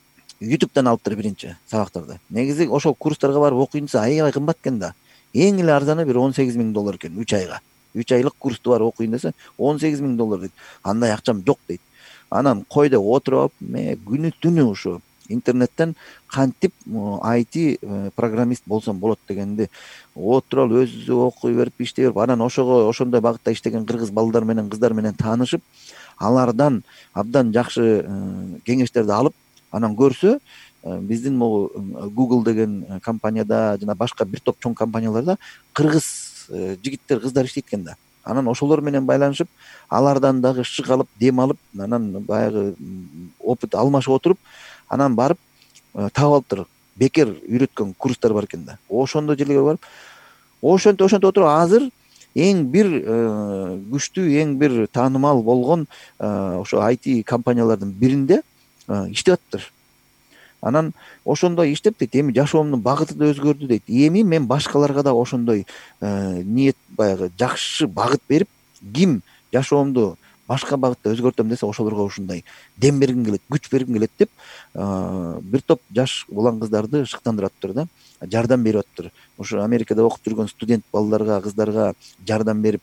ютубтан алыптыр биринчи сабактарды. Негизи ошол курстарга барып окуйын десе аябай кымбат экен да. Эң эле арзаны бир он сегиз миң доллар экен үч айга. үч айлык курсту барып окуйын десе он сегиз миң доллар дейт. Андай акчам жок дейт. Анан койдо отуруп, мен күнү түнү ушу интернеттен кантип ай ти программист болсом болот дегенди отуруп алып өзү окуй берип, иштей берип, анан ошого ошондой багытта иштеген кыргыз балдар менен кыздар менен таанышып, алардан абдан жакшы кеңештерди алып, анан көрсө биздин могу Google деген компанияда жана башка бир топ чоң компанияларда кыргыз жигиттер, кыздар иштейт экен да. Анан ошолор менен байланышып, алардан дагы шык алып, дем алып, анан баягы опыт алмашып отуруп, анан барып таап алыптыр. Бекер үйрөткөн курстар бар экен да. Ошондой жерлерге барып, ошентип ошентип отуруп азыр эң бир күчтүү, эң бир таанымал болгон ошо ай ти компаниялардын биринде иштеп атыптыр. Анан ошондой иштеп дейт, эми жашоомдун багыты да өзгөрдү дейт. Эми мен башкаларга да ошондой ниет, баягы жакшы багыт берип, ким жашоомду башка багытта өзгөртөм десе ошолорго ушундай дем бергим келет, күч бергим келет деп бир топ жаш улан кыздарды шыктандырып атыптыр да, жардам берип атыптыр. Ошо Америкада окуп жүргөн студент балдарга, кыздарга жардам берип,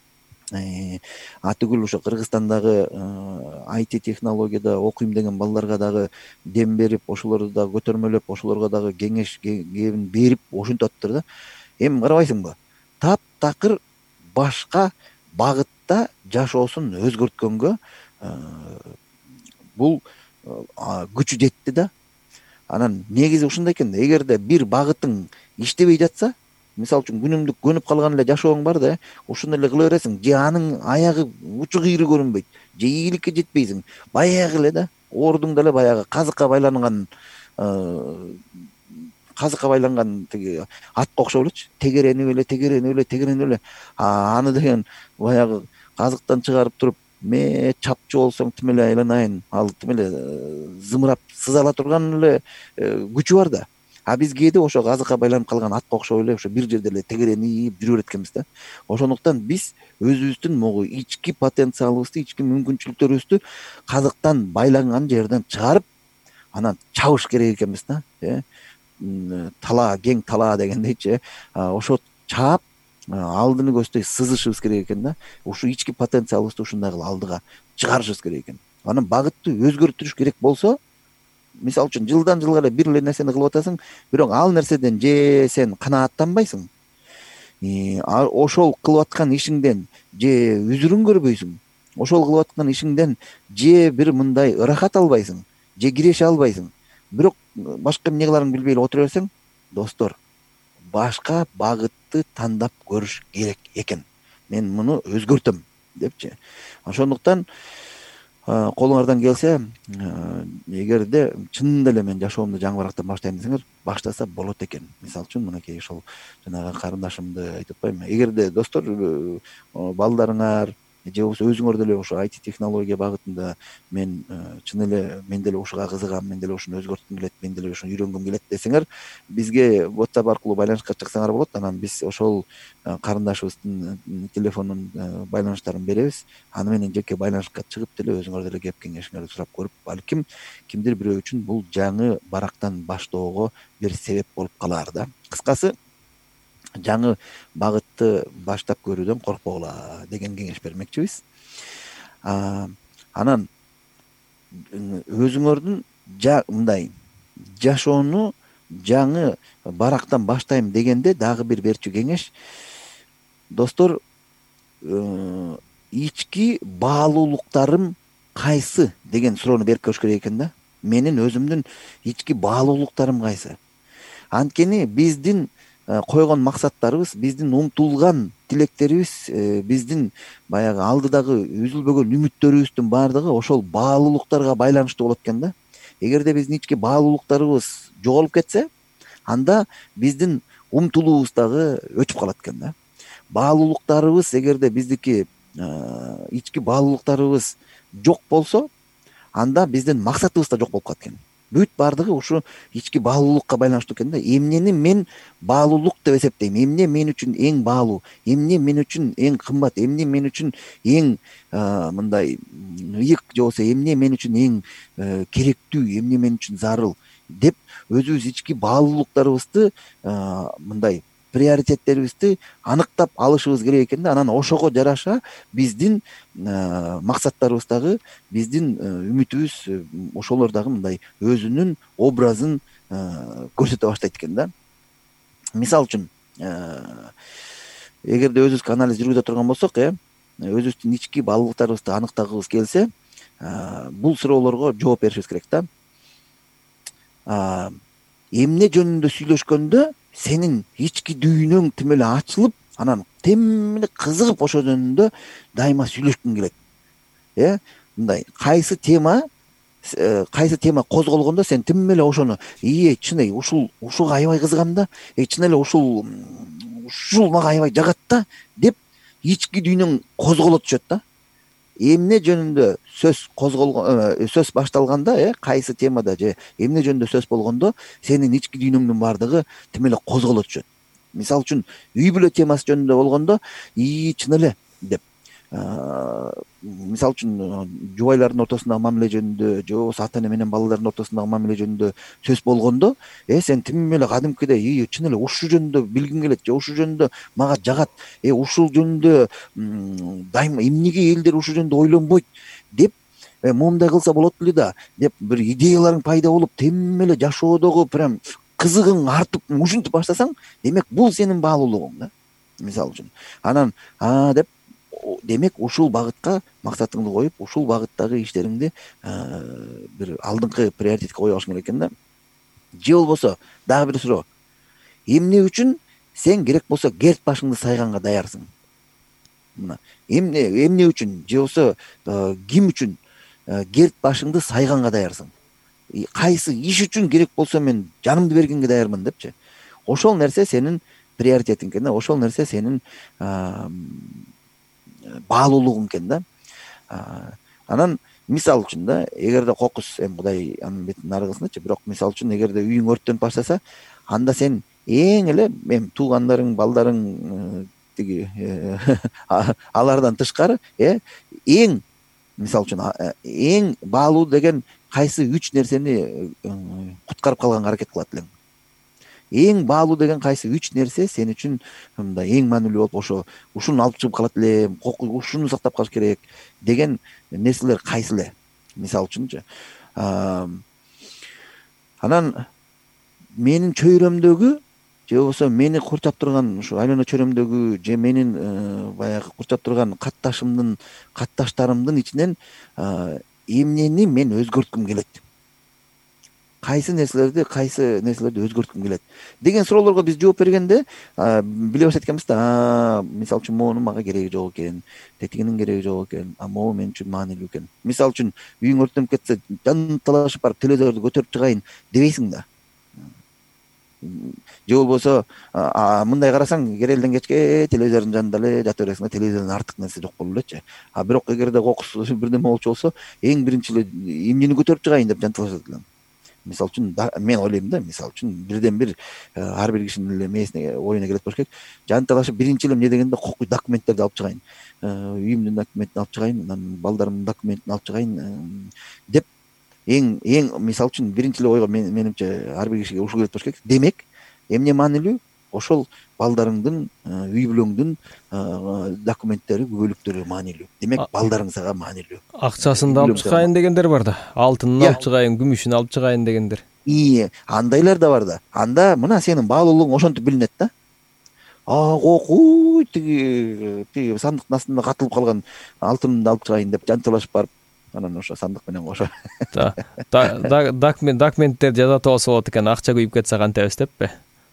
атүгүл ошо Кыргызстандагы ай ти технологияда окуйм деген балдарга дагы дем берип, ошолорду дагы көтөрмөлөп, ошолорго дагы кеңеш кебин берип ошентип атыптыр да. Эми карабайсыңбы? Таптакыр башка багытта жашоосун өзгөрткөнгө бул күчү жетти да. Анан негизи ушундай экен да, эгерде бир багытың иштебей жатса, мисалы үчүн күнүмдүк көнүп калган эле жашооң бар да, ошону эле кыла бересиң, же анын аягы учу кыйры көрүнбөйт, же ийгиликке жетпейсиң, баягы эле да, ордуңда эле баягы казыкка байланган казыкка байланган тиги атка окшоп элечи, тегеренип эле, тегеренип эле, тегеренип эле, аны деген баягы казыктан чыгарып туруп, ме чапчы болсоң тим эле айланайын, ал тим эле зымырап сызала турган эле күчү бар да. А биз кээде ошо казыкка байланып калган атка окшоп эле ошо бир жерде эле тегеренип жүрө берет экенбиз да. Ошондуктан биз өзүбүздүн могу ички потенциалыбызды, ички мүмкүнчүлүктөрүбүздү казыктан байланган жерден чыгарып, анан чабыш керек экенбиз да. Талаа, кең талаа дегендейчи, ошо чаап алдыны көздөй сызышыбыз керек экен да. Ушу ички потенциалыбызды ушундай кылып алдыга чыгарышыбыз керек экен. Анан багытты өзгөртүрүш керек болсо, мисалы үчүн жылдан жылга эле бир эле нерсени кылып атасың, бирок ал нерседен же сен канааттанбайсың, ошол кылып аткан ишиңден же үзүрүн көрбөйсүң, ошол кылып аткан ишиңден же бир мындай ырахат албайсың, же киреше албайсың, бирок башка эмне кыларыңды билбей эле отура берсең, достор, башка багытты тандап көрүш керек экен. Мен муну өзгөртөм депчи. Ошондуктан колуңардан келсе, эгерде чынында эле мен жашоомду жаңы барактан баштайм десеңер, баштаса болот экен. Мисалы үчүн мынакей ошол жанагы карындашымды айтып атпаймынбы? Эгерде достор балдарыңар же болбосо өзүңөр деле ошо ай ти технология багытында мен чын эле мен деле ушуга кызыгам, мен деле ушуну өзгөрткүм келет, мен деле ушуну үйрөнгүм келет десеңер, бизге WhatsApp аркылуу байланышка чыксаңар болот. Анан биз ошол карындашыбыздын телефонун байланыштарын беребиз. Аны менен жеке байланышка чыгып деле өзүңөр деле кеп кеңешиңерди сурап көрүп, балким кимдир бирөө үчүн бул жаңы барактан баштоого бир себеп болуп калар да. Кыскасы, жаңы багытты баштап көрүүдөн коркпогула деген кеңеш бермекчибиз. Анан өзүңөрдүн мындай жашоону жаңы барактан баштайм дегенде дагы бир берчү кеңеш, достор, ички баалуулуктарым кайсы деген суроону берип көрүш керек экен да. Менин өзүмдүн ички баалуулуктарым кайсы? Анткени биздин койгон максаттарыбыз, биздин умтулган тилектерибиз, биздин баягы алдыдагы үзүлбөгөн үмүттөрүбүздүн баардыгы ошол баалуулуктарга байланыштуу болот экен да. Эгерде биздин ички баалуулуктарыбыз жоголуп кетсе, анда биздин умтулуубуз дагы өчүп калат экен да. Баалуулуктарыбыз, эгерде биздики ички баалуулуктарыбыз жок болсо, анда биздин максатыбыз да жок болуп калат экен. бүт баардыгы ушу ички баалуулукка байланыштуу экен да. Эмнени мен баалуулук деп эсептейм, эмне мен үчүн эң баалуу, эмне мен үчүн эң кымбат, эмне мен үчүн эң мындай ыйык, же болбосо эмне мен үчүн эң керектүү, эмне мен үчүн зарыл деп өзүбүз ички баалуулуктарыбызды мындай приоритеттерибизди аныктап алышыбыз керек экен да. Анан ошого жараша биздин максаттарыбыз дагы, биздин үмүтүбүз ошолор дагы мындай өзүнүн образын көрсөтө баштайт экен да. Мисалы үчүн, эгерде өзүбүзгө анализ жүргүзө турган болсок, э өзүбүздүн ички баалуулуктарыбызды аныктагыбыз келсе, бул суроолорго жооп беришибиз керек да. Эмне жөнүндө сүйлөшкөндө сенин ички дүйнөң тим эле ачылып, анан тем эле кызыгып ошол жөнүндө дайыма сүйлөшкүң келет. Э мындай кайсы тема кайсы тема козголгондо сен тим эле ошону ие чын эле ушул ушуга аябай кызыгам да, э чын эле ушул ушул мага аябай жагат да деп ички дүйнөң козголо түшөт да. Эмне жөнүндө сөз козголгон, сөз башталганда, э кайсы темада же эмне жөнүндө сөз болгондо сенин ички дүйнөңдүн баардыгы тим эле козголо түшөт. Мисалы үчүн, үй бүлө темасы жөнүндө болгондо, ии чын эле деп, мисалы үчүн жубайлардын ортосундагы мамиле жөнүндө же болбосо ата эне менен балалардын ортосундагы мамиле жөнүндө сөз болгондо, э сен тим эле кадимкидей ии чын эле ушул жөнүндө билгим келет же ушул жөнүндө мага жагат, э ушул жөнүндө дайыма эмнеге элдер ушул жөнүндө ойлонбойт деп момундай кылса болот беле да деп бир идеяларың пайда болуп, тим эле жашоодогу прям кызыгың артып ушинтип баштасаң, демек бул сенин баалуулугуң да. Мисалы үчүн, анан а деп демек ушул багытка максатыңды коюп, ушул багыттагы иштериңди бир алдыңкы приоритетке кое алышың керек экен да. Же болбосо дагы бир суроо. Эмне үчүн сен керек болсо керт башыңды сайганга даярсың? Мына эмне эмне үчүн же болбосо ким үчүн керт башыңды сайганга даярсың? Кайсы иш үчүн керек болсо мен жанымды бергенге даярмын депчи. Ошол нерсе сенин приоритетиң экен да. Ошол нерсе сенин баалуулугуң экен да. Анан мисалы үчүн да, эгерде кокус эми Кудай анын бетин нары кылсынчы, бирок мисалы үчүн эгерде үйүң өрттөнүп баштаса, анда сен эң эле эми туугандарың, балдарың тиги алардан тышкары, э эң мисалы үчүн эң баалуу деген кайсы үч нерсени куткарып калганга аракет кылат элең? Эң баалуу деген кайсы үч нерсе сен үчүн мындай эң маанилүү болуп, ошо ушуну алып чыгып калат элем, ушуну сактап калыш керек деген нерселер кайсы эле? Мисалы үчүнчү. Анан менин чөйрөмдөгү же болбосо мени курчап турган ушу айлана чөйрөмдөгү же менин баягы курчап турган катташымдын катташтарымдын ичинен эмнени мен өзгөрткүм келет? Кайсы нерселерди, кайсы нерселерди өзгөрткүм келет деген суроолорго биз жооп бергенде биле баштайт экенбиз да. Мисалы үчүн моунун мага кереги жок экен, тетигинин кереги жок экен, а могу мен үчүн маанилүү экен. Мисалы үчүн үйүң өрттөнүп кетсе, жанталашып барып телевизорду көтөрүп чыгайын дебейсиң да. Же болбосо мындай карасаң, керелден кечке телевизордун жанында эле жата бересиң да, телевизордон артык нерсе жок болуп элечи. А бирок эгерде кокус бирдеме болчу болсо, эң биринчи эле эмнени көтөрүп чыгайын деп жанталашат элем. Мисалы үчүн мен ойлойм да, мисалы үчүн бирден бир ар бир кишинин эле мээсине, оюна келет болуш керек. Жанталашып биринчи эле эмне дегенде документтерди алып чыгайын, үйүмдүн документин алып чыгайын, анан балдарымдын документин алып чыгайын деп эң эң мисалы үчүн биринчи эле ойго менимче ар бир кишиге ушул келет болуш керек. Демек эмне маанилүү? Ошол балдарыңдын, үй бүлөңдүн документтери, күбөлүктөрү маанилүү. Демек балдарың сага маанилүү. Акчасын да алып чыгайын дегендер бар да. Алтынын алып чыгайын, күмүшүн алып чыгайын дегендер. Ии, андайлар да бар да. Анда мына сенин баалуулугуң ошентип билинет да. А, кокуй, тиги тиги сандыктын астында катылып калган алтынымды алып чыгайын деп жанталашып барып, анан ошо сандык менен кошо. Документтер жазат болсо болот экен, акча күйүп кетсе кантебиз деппи?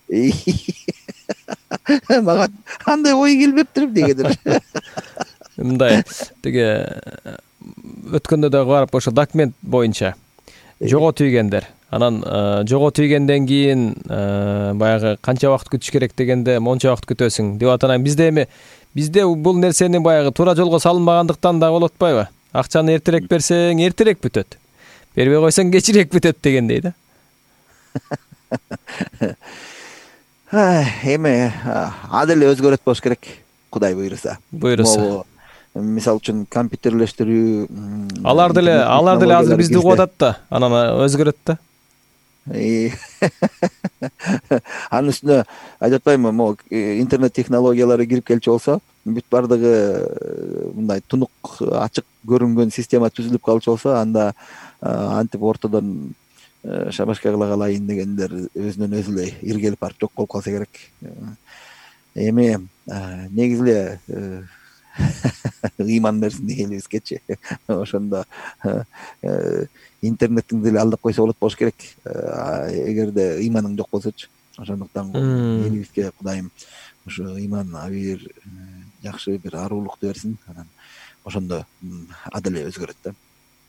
Мага андай ой келбептир дегендир. Мындай тиги өткөндө дагы барып ошо документ боюнча жого тийгендер. Анан жого тийгенден кийин баягы канча убакыт күтүш керек дегенде монча убакыт күтөсүң деп атанан бизде эми бизде бул нерсени баягы туура жолго салынбагандыктан да болуп атпайбы? Акчаны эртерээк берсең эртерээк бүтөт. бербей койсоң кечирээк бүтөт дегендей да. Эми адил өзгөрөт болуш керек, Кудай буйруса. Буйруса. Мисалы үчүн компьютерлештирүү, алар деле алар деле азыр бизди угуп атат да, анан өзгөрөт да. Анын үстүнө айтып атпаймынбы, могу интернет технологиялары кирип келчү болсо, бүт бардыгы мындай тунук ачык көрүнгөн система түзүлүп калчу болсо, анда антип ортодон шабашка кыла калайын дегендер өзүнөн өзү эле иргелип барып жок болуп калса керек. Эми негизи эле ыйман берсин элибизгечи. Ошондо интернеттин деле алдап койсо болот болуш керек. Эгерде ыйманың жок болсочу. Ошондуктан элибизге Кудайым ушу ыйман, абийир, жакшы бир аруулукту берсин. Анан ошондо адил эле өзгөрөт да.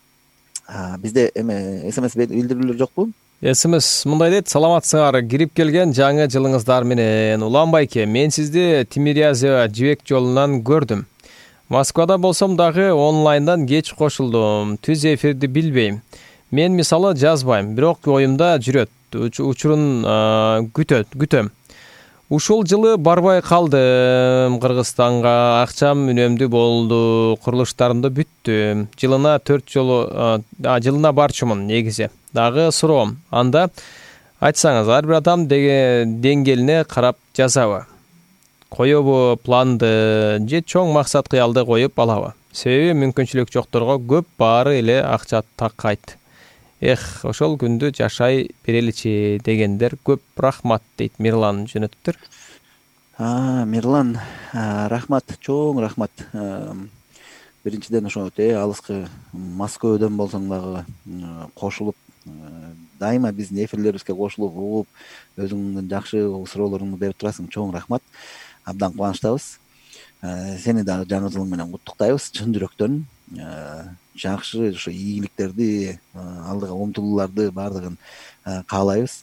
Бизде эме смс билдирүүлөр жокпу? смс мындай дейт: саламатсыңар, кирип келген жаңы жылыңыздар менен. Улан байке, мен сизди Тимирязева жибек жолунан көрдүм. Москвада болсом дагы онлайндан кеч кошулдум. Түз эфирди билбейм. Мен мисалы жазбайм, бирок оюмда жүрөт. Учурун күтөт, күтөм. Ушул жылы барбай калдым Кыргызстанга. Акчам үнөмдүү болду, курулуштарымды бүттүм. Жылына төрт жолу, жылына барчумун негизи. Дагы суроом. Анда айтсаңыз, ар бир адам деңгээлине карап жазабы? Коёбу планды же чоң максат кыялды коюп алабы? Себеби мүмкүнчүлүк жокторго көп баары эле акча таккайт. Эх, ошол күндү жашай береличи дегендер көп. Рахмат дейт Мирлан жөнөттүр. Мирлан, рахмат, чоң рахмат. Биринчиден ошо алыскы Москвадан болсоң дагы кошулуп, дайыма биздин эфирлерибизге кошулуп, угуп, өзүңдүн жакшы суроолоруңду берип турасың. Чоң рахмат. Абдан кубанычтабыз. Сени дагы жаңы жылың менен куттуктайбыз чын жүрөктөн. Жакшы ошо ийгиликтерди, алдыга умтулууларды баардыгын каалайбыз.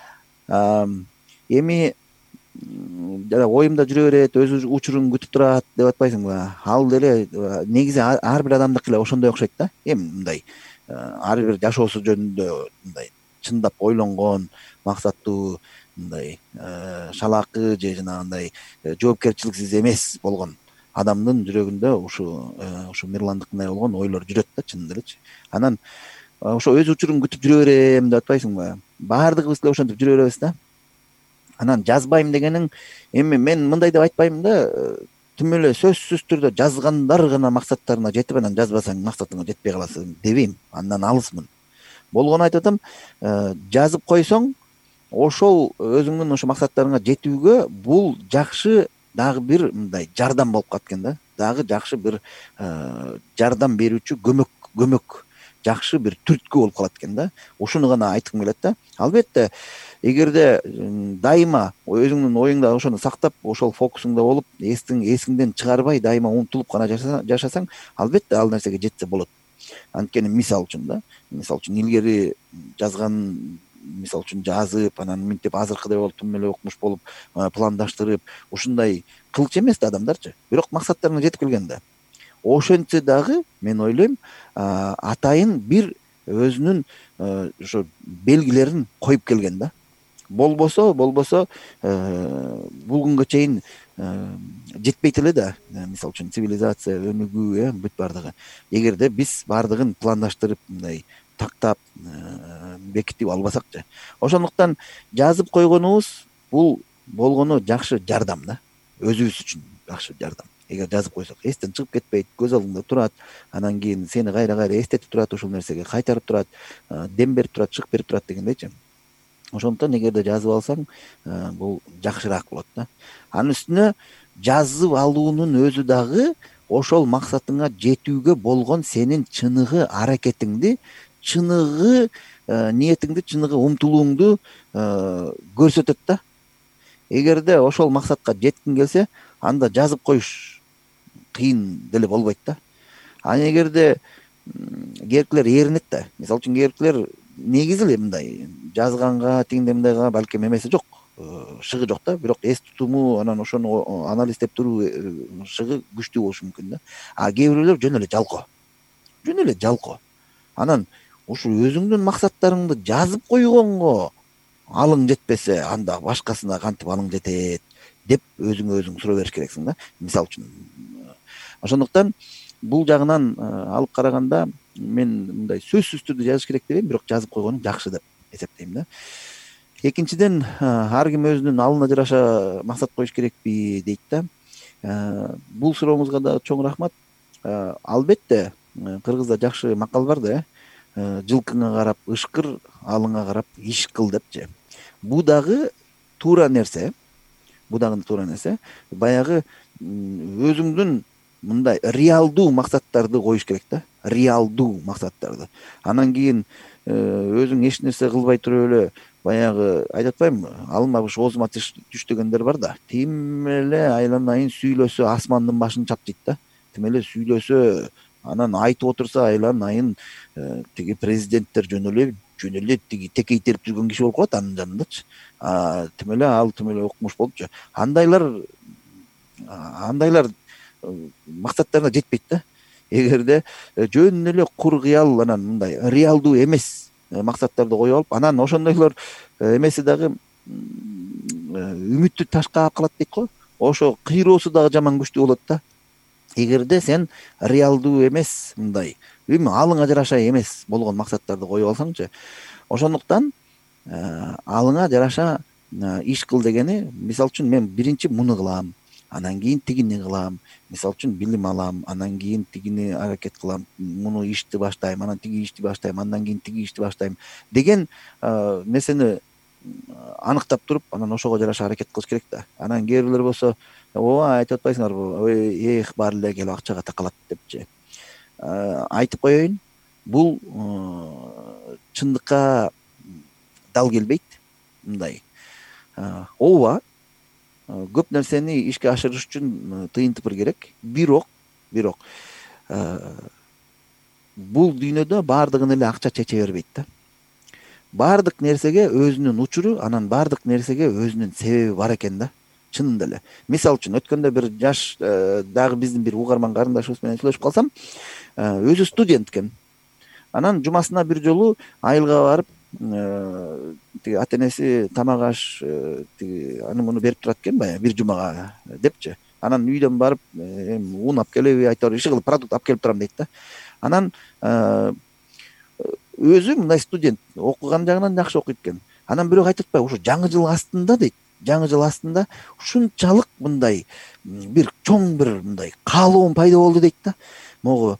Эми жана оюмда жүрө берет, өз учурун күтүп турат деп атпайсыңбы? Ал деле негизи ар бир адамдыкы эле ошондой окшойт да. Эми мындай ар бир жашоосу жөнүндө мындай чындап ойлонгон, максаттуу, мындай шалаакы же жанагындай жоопкерчиликсиз эмес болгон адамдын жүрөгүндө ушу ушу Мирландыкындай болгон ойлор жүрөт да, чын элечи. Анан ошо өз учурун күтүп жүрө берем деп атпайсыңбы? Баардыгыбыз эле ошентип жүрө беребиз да. Анан жазбайм дегениң, эми мен мындай деп айтпайм да, түм эле сөзсүз түрдө жазгандар гана максаттарына жетип, анан жазбасаң максатыңа жетпей каласың дебейм. Андан алысмын. Болгону айтып атам, жазып койсоң, ошол өзүңдүн ошо максаттарыңа жетүүгө бул жакшы дагы бир мындай жардам болуп калат экен да. Дагы жакшы бир жардам берүүчү көмөк, көмөк, жакшы бир түрткү болуп калат экен да. Ушуну гана айткым келет да. Албетте, эгерде дайыма өзүңдүн оюңда ошону сактап, ошол фокусуңда болуп, эсиң эсиңден чыгарбай дайыма умтулуп гана жашасаң, албетте ал нерсеге жетсе болот. Анткени мисал үчүн да, мисал үчүн илгери жазган, мисал үчүн жазып, анан минтип азыркыдай болуп, түм эле окумуш болуп, пландаштырып, ушундай кылчу эмес да адамдарчы. Бирок максаттарына жетип келген да. Ошентсе дагы мен ойлойм, атайын бир өзүнүн ошо белгилерин коюп келген да. Болбосо, болбосо бул күнгө чейин жетпейт эле да. Мисал үчүн цивилизация, өнүгүү, бүт бардыгы. Эгерде биз бардыгын пландаштырып, мындай тактап, бекитип албасакчы. Ошондуктан жазып койгонубуз бул болгону жакшы жардам да. Өзүбүз үчүн жакшы жардам. Эгер жазып койсок, эстен чыгып кетпейт, көз алдыңда турат, анан кийин сени кайра-кайра эстетип турат, ушул нерсеге кайтарып турат, дем берип турат, чыгып берип турат дегендейчи. Ошондуктан эгерде жазып алсаң, бул жакшыраак болот да. Анын үстүнө жазып алуунун өзү дагы ошол максатыңа жетүүгө болгон сенин чыныгы аракетиңди, чыныгы ниетиңди, чыныгы умтулууңду көрсөтөт да. Эгерде ошол максатка жеткиң келсе, анда жазып коюш кыйын деле болбойт да. Анан эгерде кээбиркилер эринет да. Мисалы үчүн кээбиркилер негизи эле мындай жазганга, тигиндей мындайга балким эмеси жок, шыгы жок да, бирок эс тутуму, анан ошону анализдеп туруу шыгы күчтүү болушу мүмкүн да. А кээ бирөөлөр жөн эле жалко. Жөн эле жалко. Анан ушу өзүңдүн максаттарыңды жазып койгонго алың жетпесе анда башкасына кантип алың жетет деп өзүңө өзүң суроо бериш керексиң да. Мисалы үчүн ошондуктан бул жагынан алып караганда мен мындай сөзсүз түрдө жазыш керек деп эми, бирок жазып койгонум жакшы деп эсептейм да. Экинчиден, ар ким өзүнүн алына жараша максат коюш керекпи дейт да. Бул сурооңузга да чоң рахмат. Албетте кыргызда жакшы макал бар да, жылкыңа карап ышкыр, алыңа карап иш кыл депчи. Бул дагы туура нерсе. Бул дагы туура нерсе. Баягы өзүңдүн мындай реалдуу максаттарды коюш керек да. Реалдуу максаттарды. Анан кийин өзүң эч нерсе кылбай туруп эле баягы айтып атпаймынбы, алма-буш оозума түш дегендер бар да. Тим эле айланайын сүйлөсө асмандын башын чап дейт да. Тим эле сүйлөсө, анан айтып отурса айланайын тиги президенттер жөн эле жөн эле тиги текейтерип жүргөн киши болуп калат анын жанындачы. Тим эле ал тим эле укмуш болупчу. Андайлар андайлар максаттарына жетпейт да. Эгерде жөн эле кур кыял анан мындай реалдуу эмес максаттарды коюп алып, анан ошондойлор эмеси дагы үмүттү ташка алып калат дейт го. Ошо кыйроосу дагы жаман күчтүү болот да. Эгерде сен реалдуу эмес мындай эми алыңа жараша эмес болгон максаттарды коюп алсаңчы, ошондуктан алыңа жараша иш кыл дегени, мисалы үчүн мен биринчи муну кылам, анан кийин тигини кылам, мисалы үчүн билим алам, анан кийин тигини аракет кылам, муну ишти баштайм, анан тиги ишти баштайм, андан кийин тиги ишти баштайм деген нерсени аныктап туруп, анан ошого жараша аракет кылыш керек да. Анан кээ бирлер болсо, ооба айтып атпайсыңарбы, эх баары эле келип акчага такалат депчи. Айтып коеюн, бул чындыкка дал келбейт. Мындай ооба көп нерсени ишке ашырыш үчүн тыйын тыпыр керек. Бирок, бирок бул дүйнөдө баардыгын эле акча чече бербейт да. Баардык нерсеге өзүнүн учуру, анан баардык нерсеге өзүнүн себеби бар экен да. Чынында эле. Мисалы үчүн өткөндө бир жаш дагы биздин бир угарман карындашыбыз менен сүйлөшүп калсам, өзү студент экен. Анан жумасына бир жолу айылга барып, тиги ата энеси тамак аш тиги аны муну берип турат экен баягы бир жумага депчи. Анан үйдөн барып эми ун алып келеби, айтор иши кылып продукт алып келип турам дейт да. Анан өзү мындай студент, окуган жагынан жакшы окуйт экен. Анан бирок айтып атпайбы, ушу жаңы жыл астында дейт, жаңы жыл астында ушунчалык мындай бир чоң бир мындай каалоом пайда болду дейт да. Могу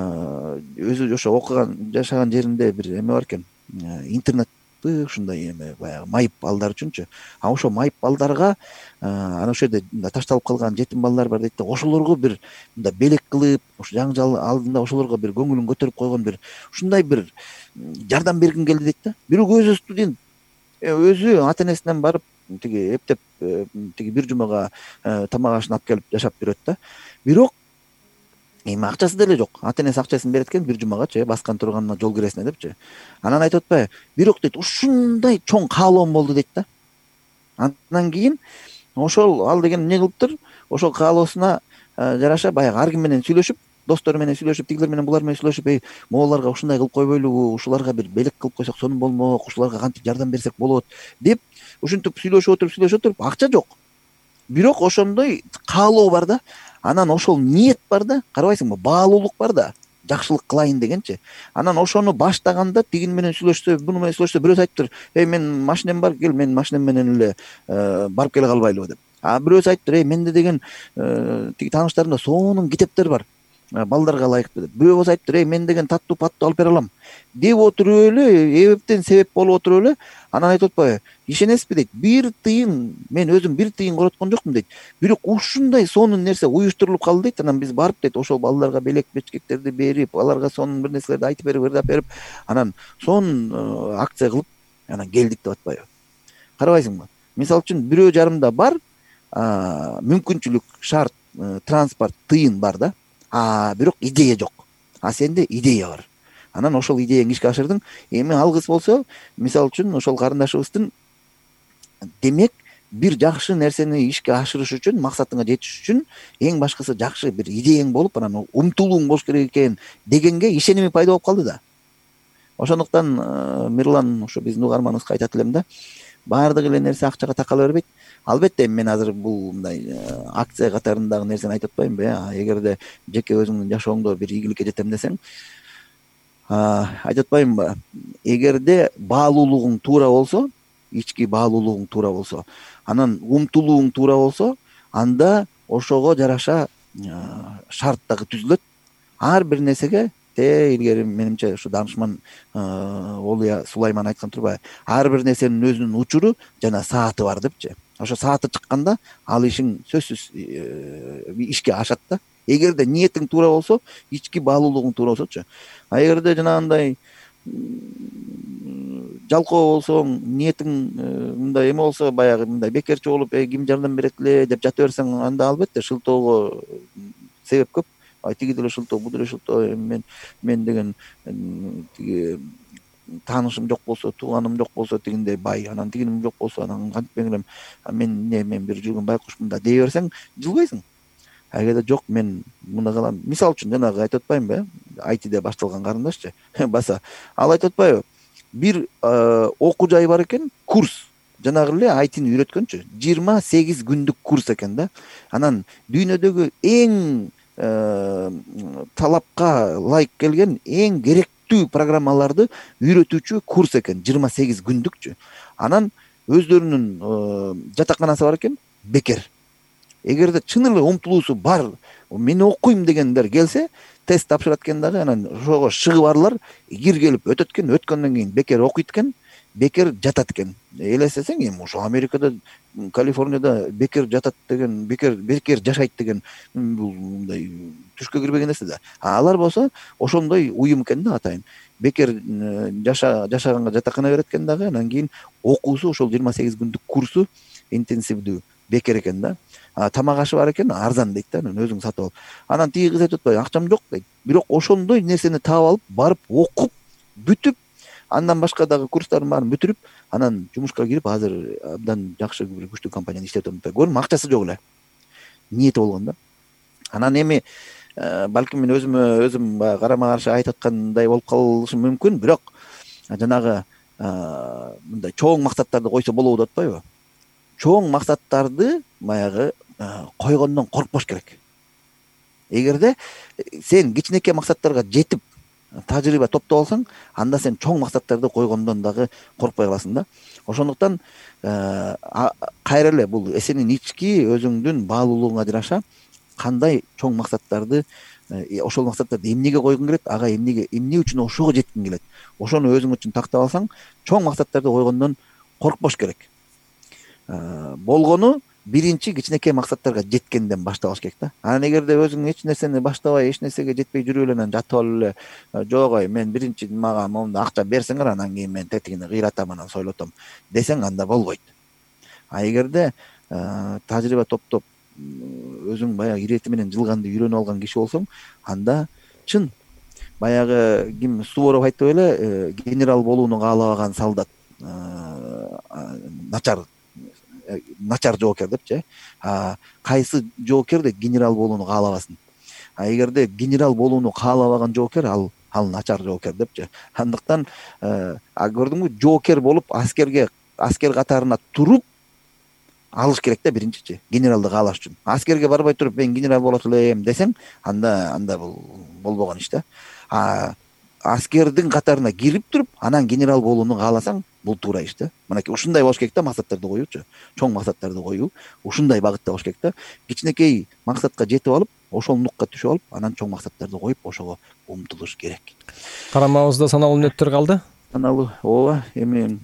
өзү ошо окуган жашаган жеринде бир эме бар экен, интернет ушундай эме баягы майып балдар үчүнчү. А ошо майып балдарга анан ошол жерде ташталып калган жетим балдар бар дейт да. Ошолорго бир мындай белек кылып, ушу жаңы жыл алдында ошолорго бир көңүлүн көтөрүп койгон бир ушундай бир жардам бергим келди дейт да. Бирок өзү студент, өзү ата энесинен барып тиги эптеп тиги бир жумага тамак ашын алып келип жашап берет да. Бирок эми акчасы деле жок. Ата энеси акчасын берет экен бир жумагачы, баскан турганына жол киресине депчи. Анан айтып атпайбы, бирок дейт ушундай чоң каалоом болду дейт да. Андан кийин ошол ал деген эмне кылыптыр? Ошол каалоосуна жараша баягы ар ким менен сүйлөшүп, достору менен сүйлөшүп, тигилер менен булар менен сүйлөшүп, эй, могуларга ушундай кылып койбойлубу, ушуларга бир белек кылып койсок сонун болмок, ушуларга кантип жардам берсек болот деп ушинтип сүйлөшүп отуруп, сүйлөшүп отуруп, акча жок. Бирок ошондой каалоо бар да. Анан ошол ниет бар да, карабайсыңбы, баалуулук бар да, жакшылык кылайын дегенчи. Анан ошону баштаганда тигин менен сүйлөшсө, буну менен сүйлөшсө, бирөөсү айтыптыр, эй, мен машинем бар, кел, мен машинем менен эле барып келе калбайлыбы деп. А бирөөсү айтыптыр, эй, менде деген тиги тааныштарымда сонун китептер бар, балдарга ылайыктуу деп. Бирөө болсо айтыптыр, эй, мен деген таттуу паттуу алып бере алам деп отуруп эле, эбептен себеп болуп отуруп эле, анан айтып атпайбы, ишенесизби дейт, бир тыйын, мен өзүм бир тыйын короткон жокмун дейт. Бирок ушундай сонун нерсе уюштурулуп калды дейт. Анан биз барып дейт, ошол балдарга белек бечкектерди берип, аларга сонун бир нерселерди айтып берип, ырдап берип, анан сонун акция кылып, анан келдик деп атпайбы. Карабайсыңбы? Мисалы үчүн бирөө жарымда бар, мүмкүнчүлүк, шарт, транспорт, тыйын бар да. А бирок идея жок. А сенде идея бар. Анан ошол идеяңды ишке ашырдың. Эми алгыс болсо, мисалы үчүн ошол карындашыбыздын демек бир жакшы нерсени ишке ашырыш үчүн, максатыңа жетиш үчүн эң башкысы жакшы бир идеяң болуп, анан умтулууң болуш керек экен дегенге ишеними пайда болуп калды да. Ошондуктан Мирлан ошо биздин угарманыбызга айтат элем да, баардык эле нерсе акчага такала бербейт. Албетте мен азыр бул мындай акция катарындагы нерсени айтып атпаймынбы э эгерде жеке өзүңдүн жашооңдо бир ийгиликке жетем десең, айтып атпаймынбы, эгерде баалуулугуң туура болсо, ички баалуулугуң туура болсо, анан умтулууң туура болсо, анда ошого жараша шарт дагы түзүлөт. Ар бир нерсеге те илгери менимче ушу даанышман Олия Сулайман айткан турбайбы, ар бир нерсенин өзүнүн учуру жана сааты бар депчи. Ошо сааты чыкканда ал ишиң сөзсүз ишке ашат да. Эгерде ниетиң туура болсо, ички баалуулугуң туура болсочу. А эгерде жанагындай жалкоо болсоң, ниетиң мындай эме болсо, баягы мындай бекерчи болуп, э ким жардам берет эле деп жата берсең, анда албетте шылтоого себеп көп. Ай тиги деле шылтоо, бу деле шылтоо, мен мен деген тиги таанышым жок болсо, тууганым жок болсо, тигиндей бай, анан тигиним жок болсо, анан кантип меңирем, мен эмне, мен бир жүргөн байкушмун да дей берсең, жылбайсың. Эгерде жок, мен муну кылам. Мисал үчүн жанагы айтып атпаймынбы, ай тиде башталган карындашчы, баса. Ал айтып атпайбы, бир окуу жай бар экен, курс. Жанагы эле ай тини үйрөткөнчү. жыйырма сегиз күндүк курс экен да. Анан дүйнөдөгү эң талапка ылайык келген, эң керектүү программаларды үйрөтүүчү курс экен, жыйырма сегиз күндүкчү. Анан өздөрүнүн жатаканасы бар экен, бекер. Эгерде чын эле умтулуусу бар, мен окуйм дегендер келсе, тест тапшырат экен дагы, анан ошого шыгып арлар, киргелип өтөт экен, өткөндөн кийин бекер окуйт экен, бекер жатат экен. Элестесең, эми ошо Америкада, Калифорнияда бекер жатат деген, бекер бекер жашайт деген бул мындай түшкө кирбеген нерсе да. Алар болсо ошондой уюм экен да атайын. Бекер жаша жашаганга жатакана берет экен дагы, анан кийин окуусу ошол жыйырма сегиз күндүк курсу интенсивдүү бекер экен да. Тамак ашы бар экен, арзан дейт да, анан өзүң сатып алып. Анан тиги кыз айтып атпайбы, акчам жок дейт. Бирок ошондой нерсени таап алып, барып окуп, бүтүп, андан башка дагы курстарын баарын бүтүрүп, анан жумушка кирип, азыр абдан жакшы бир күчтүү компанияда иштеп атат. Көрдүңбү, акчасы жок эле. Ниети болгон да. Анан эми балким мен өзүмө өзүм карама каршы айтып аткандай болуп калышым мүмкүн, бирок жанагы мындай чоң максаттарды койсо болобу деп атпайбы? Чоң максаттарды баягы койгондон коркпош керек. Эгерде сен кичинекей максаттарга жетип тажрыйба топтоп алсаң, анда сен чоң максаттарды койгондон дагы коркпой каласың да. Ошондуктан кайра эле бул сенин ички өзүңдүн баалуулугуңа жараша кандай чоң максаттарды, ошол максаттарды эмнеге койгуң келет, ага эмнеге, эмне үчүн ошого жеткиң келет. Ошону өзүң үчүн тактап алсаң, чоң максаттарды койгондон коркпош керек. Болгону биринчи кичинекей максаттарга жеткенден башталыш керек да. Анан эгерде өзүң эч нерсени баштабай, эч нерсеге жетпей жүрүп эле анан жатып алып эле, жок ай мен биринчи мага моунда акча берсеңер, анан кийин мен тетигине кыйратам, анан сойлотом десең, анда болбойт. А эгерде тажрыйба топтоп өзүң баягы ирети менен жылганды үйрөнүп алган киши болсоң, анда чын баягы ким Суворов айтты эле, генерал болууну каалабаган солдат начар начар жоокер депчи. Кайсы жоокер да генерал болууну каалабасын. А эгерде генерал болууну каалабаган жоокер, ал ал начар жоокер депчи. Андыктан көрдүңбү, жоокер болуп аскерге аскер катарына туруп алыш керек да биринчичи, генералды каалаш үчүн. Аскерге барбай туруп мен генерал болот элем десең, анда анда бул болбогон иш да. А аскердин катарына кирип туруп, анан генерал болууну кааласаң, бул туура иш да. Мынакей ушундай болуш керек да максаттарды коюучу. Чоң максаттарды коюу ушундай багытта болуш керек да. Кичинекей максатка жетип алып, ошол нукка түшүп алып, анан чоң максаттарды коюп, ошого умтулуш керек. Карамабызда саналуу мүнөттөр калды. Саналуу, ооба, эми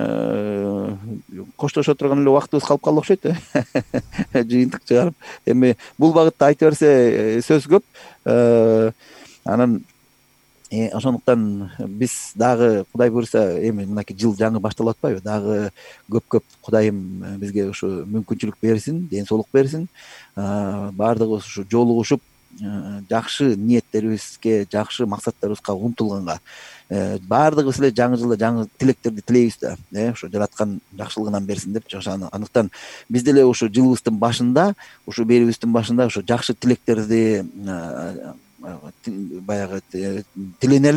коштошо турган эле убактыбыз калып калды окшойт э. Жыйынтык чыгарып, эми бул багытта айта берсе сөз көп. Анан ошондуктан биз дагы Кудай буйруса, эми мынакей жыл жаңы башталып атпайбы, дагы көп-көп Кудайым бизге ушу мүмкүнчүлүк берсин, ден соолук берсин. Баардыгыбыз ушу жолугушуп, жакшы ниеттерибизге, жакшы максаттарыбызга умтулганга, баардыгыбыз эле жаңы жылда жаңы тилектерди тилейбиз да, э, ушу жараткан жакшылыгынан берсин деп. Андыктан биз деле ушу жылыбыздын башында, ушу берибиздин башында ушу жакшы тилектерди баягы тиленели,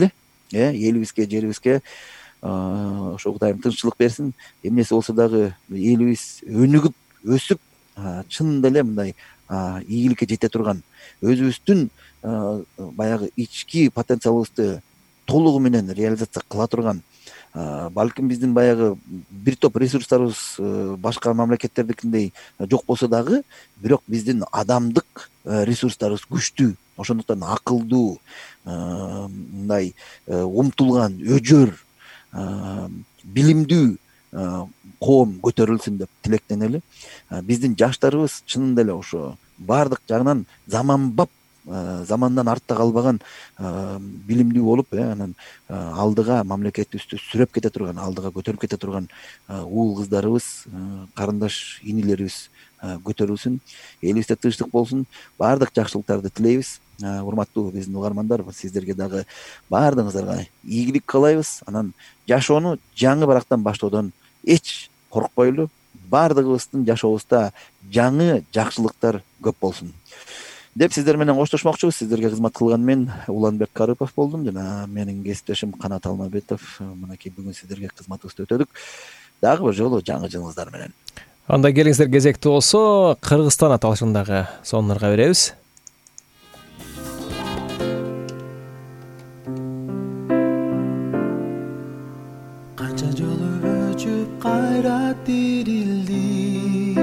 э элибизге жерибизге ошо Кудайым тынччылык берсин. Эмнеси болсо дагы элибиз өнүгүп өсүп чынында эле мындай ийгиликке жете турган, өзүбүздүн баягы ички потенциалыбызды толугу менен реализация кыла турган, балким биздин баягы бир топ ресурстарыбыз башка мамлекеттердикиндей жок болсо дагы, бирок биздин адамдык ресурстарыбыз күчтүү, ошондуктан акылдуу, мындай умтулган, өжөр, билимдүү коом көтөрүлсүн деп тилектенели. Биздин жаштарыбыз чынында эле ошо баардык жагынан заманбап, замандан артта калбаган билимдүү болуп, анан алдыга мамлекетибизди сүрөп кете турган, алдыга көтөрүп кете турган уул кыздарыбыз, карындаш инилерибиз көтөрүлсүн, элибизде тынчтык болсун. Баардык жакшылыктарды тилейбиз. Урматтуу биздин угармандар, сиздерге дагы баардыгыңыздарга ийгилик каалайбыз. Анан жашоону жаңы барактан баштоодон эч коркпойлу. Баардыгыбыздын жашообузда жаңы жакшылыктар көп болсун деп сиздер менен коштошмокчубуз. Сиздерге кызмат кылган мен Уланбек Карыпов болдум жана менин кесиптешим Канат Алмабетов. Мынакей бүгүн сиздерге кызматыбызды өтөдүк. Дагы бир жолу жаңы жылыңыздар менен. Анда келиңиздер, кезекти болсо Кыргызстан аталышындагы сонунарга беребиз. Канча жолу өчүп кайра тирилдик,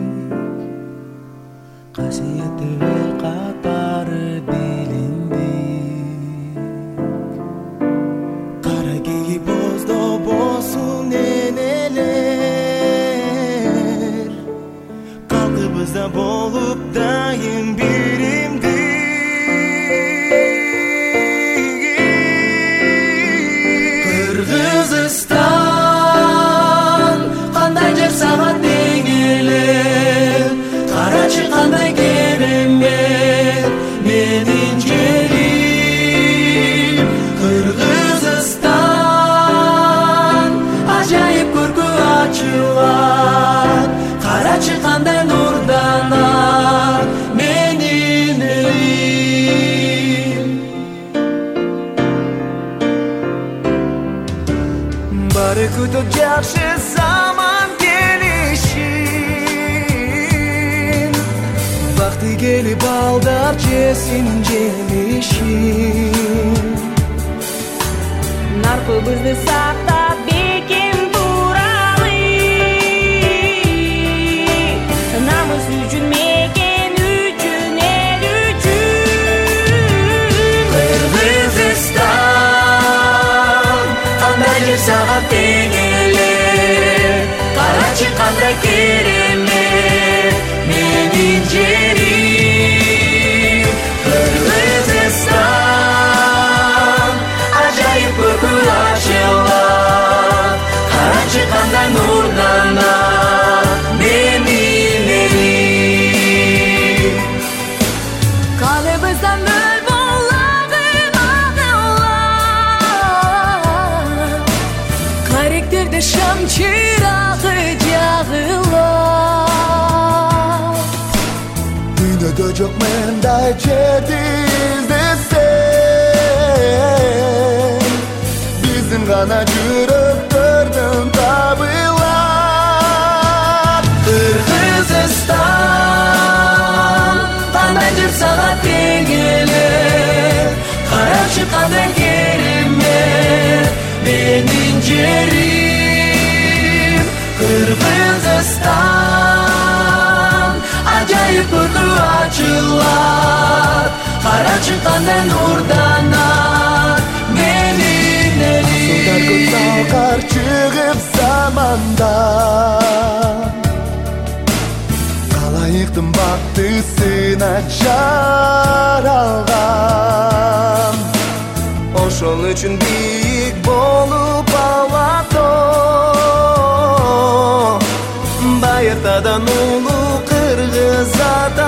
касиетти эл катары билиндик. Кара кийип боздо болсун энелер, калкыбызда болуп дайым биримдик. Кыргызстан кандай жер сага тең эле, карачы кандай керемет менин жерим. Кыргызстан ажайып көркү ачылат, карачы кандай нурданат менин элим. Бары күтүп жакшы заман келишин, бакты келип балдар жесин жемишин. Нарпыбызды сактап бекем туралы, намыс үчүн, мекен үчүн, эл үчүн. Кыргызстан кандай жер сага тең эле, карачы кандай керемет менин жерим. Кыргызстан ажайып көркү ачылат, карачы кандай нурданат менин элим. Каныбыздан мөл болагын агылат, каректерде шам чырагы жагылат. Дүйнөдө жок мындай жерди издесем, биздин гана жүрөктөрдөн табылат. Кыргызстан кандай жер сага тең эле, карачы кандай керемет менин жерим. Кыргызстан ажайып көркү ачылат, карачы кандай нурданат менин элим. Асылдар көп салкар чыгып заманда, калайыктын бактысына жаралган. Ошол үчүн бийик болуп алато, байыртадан улуу Кыргыз ата.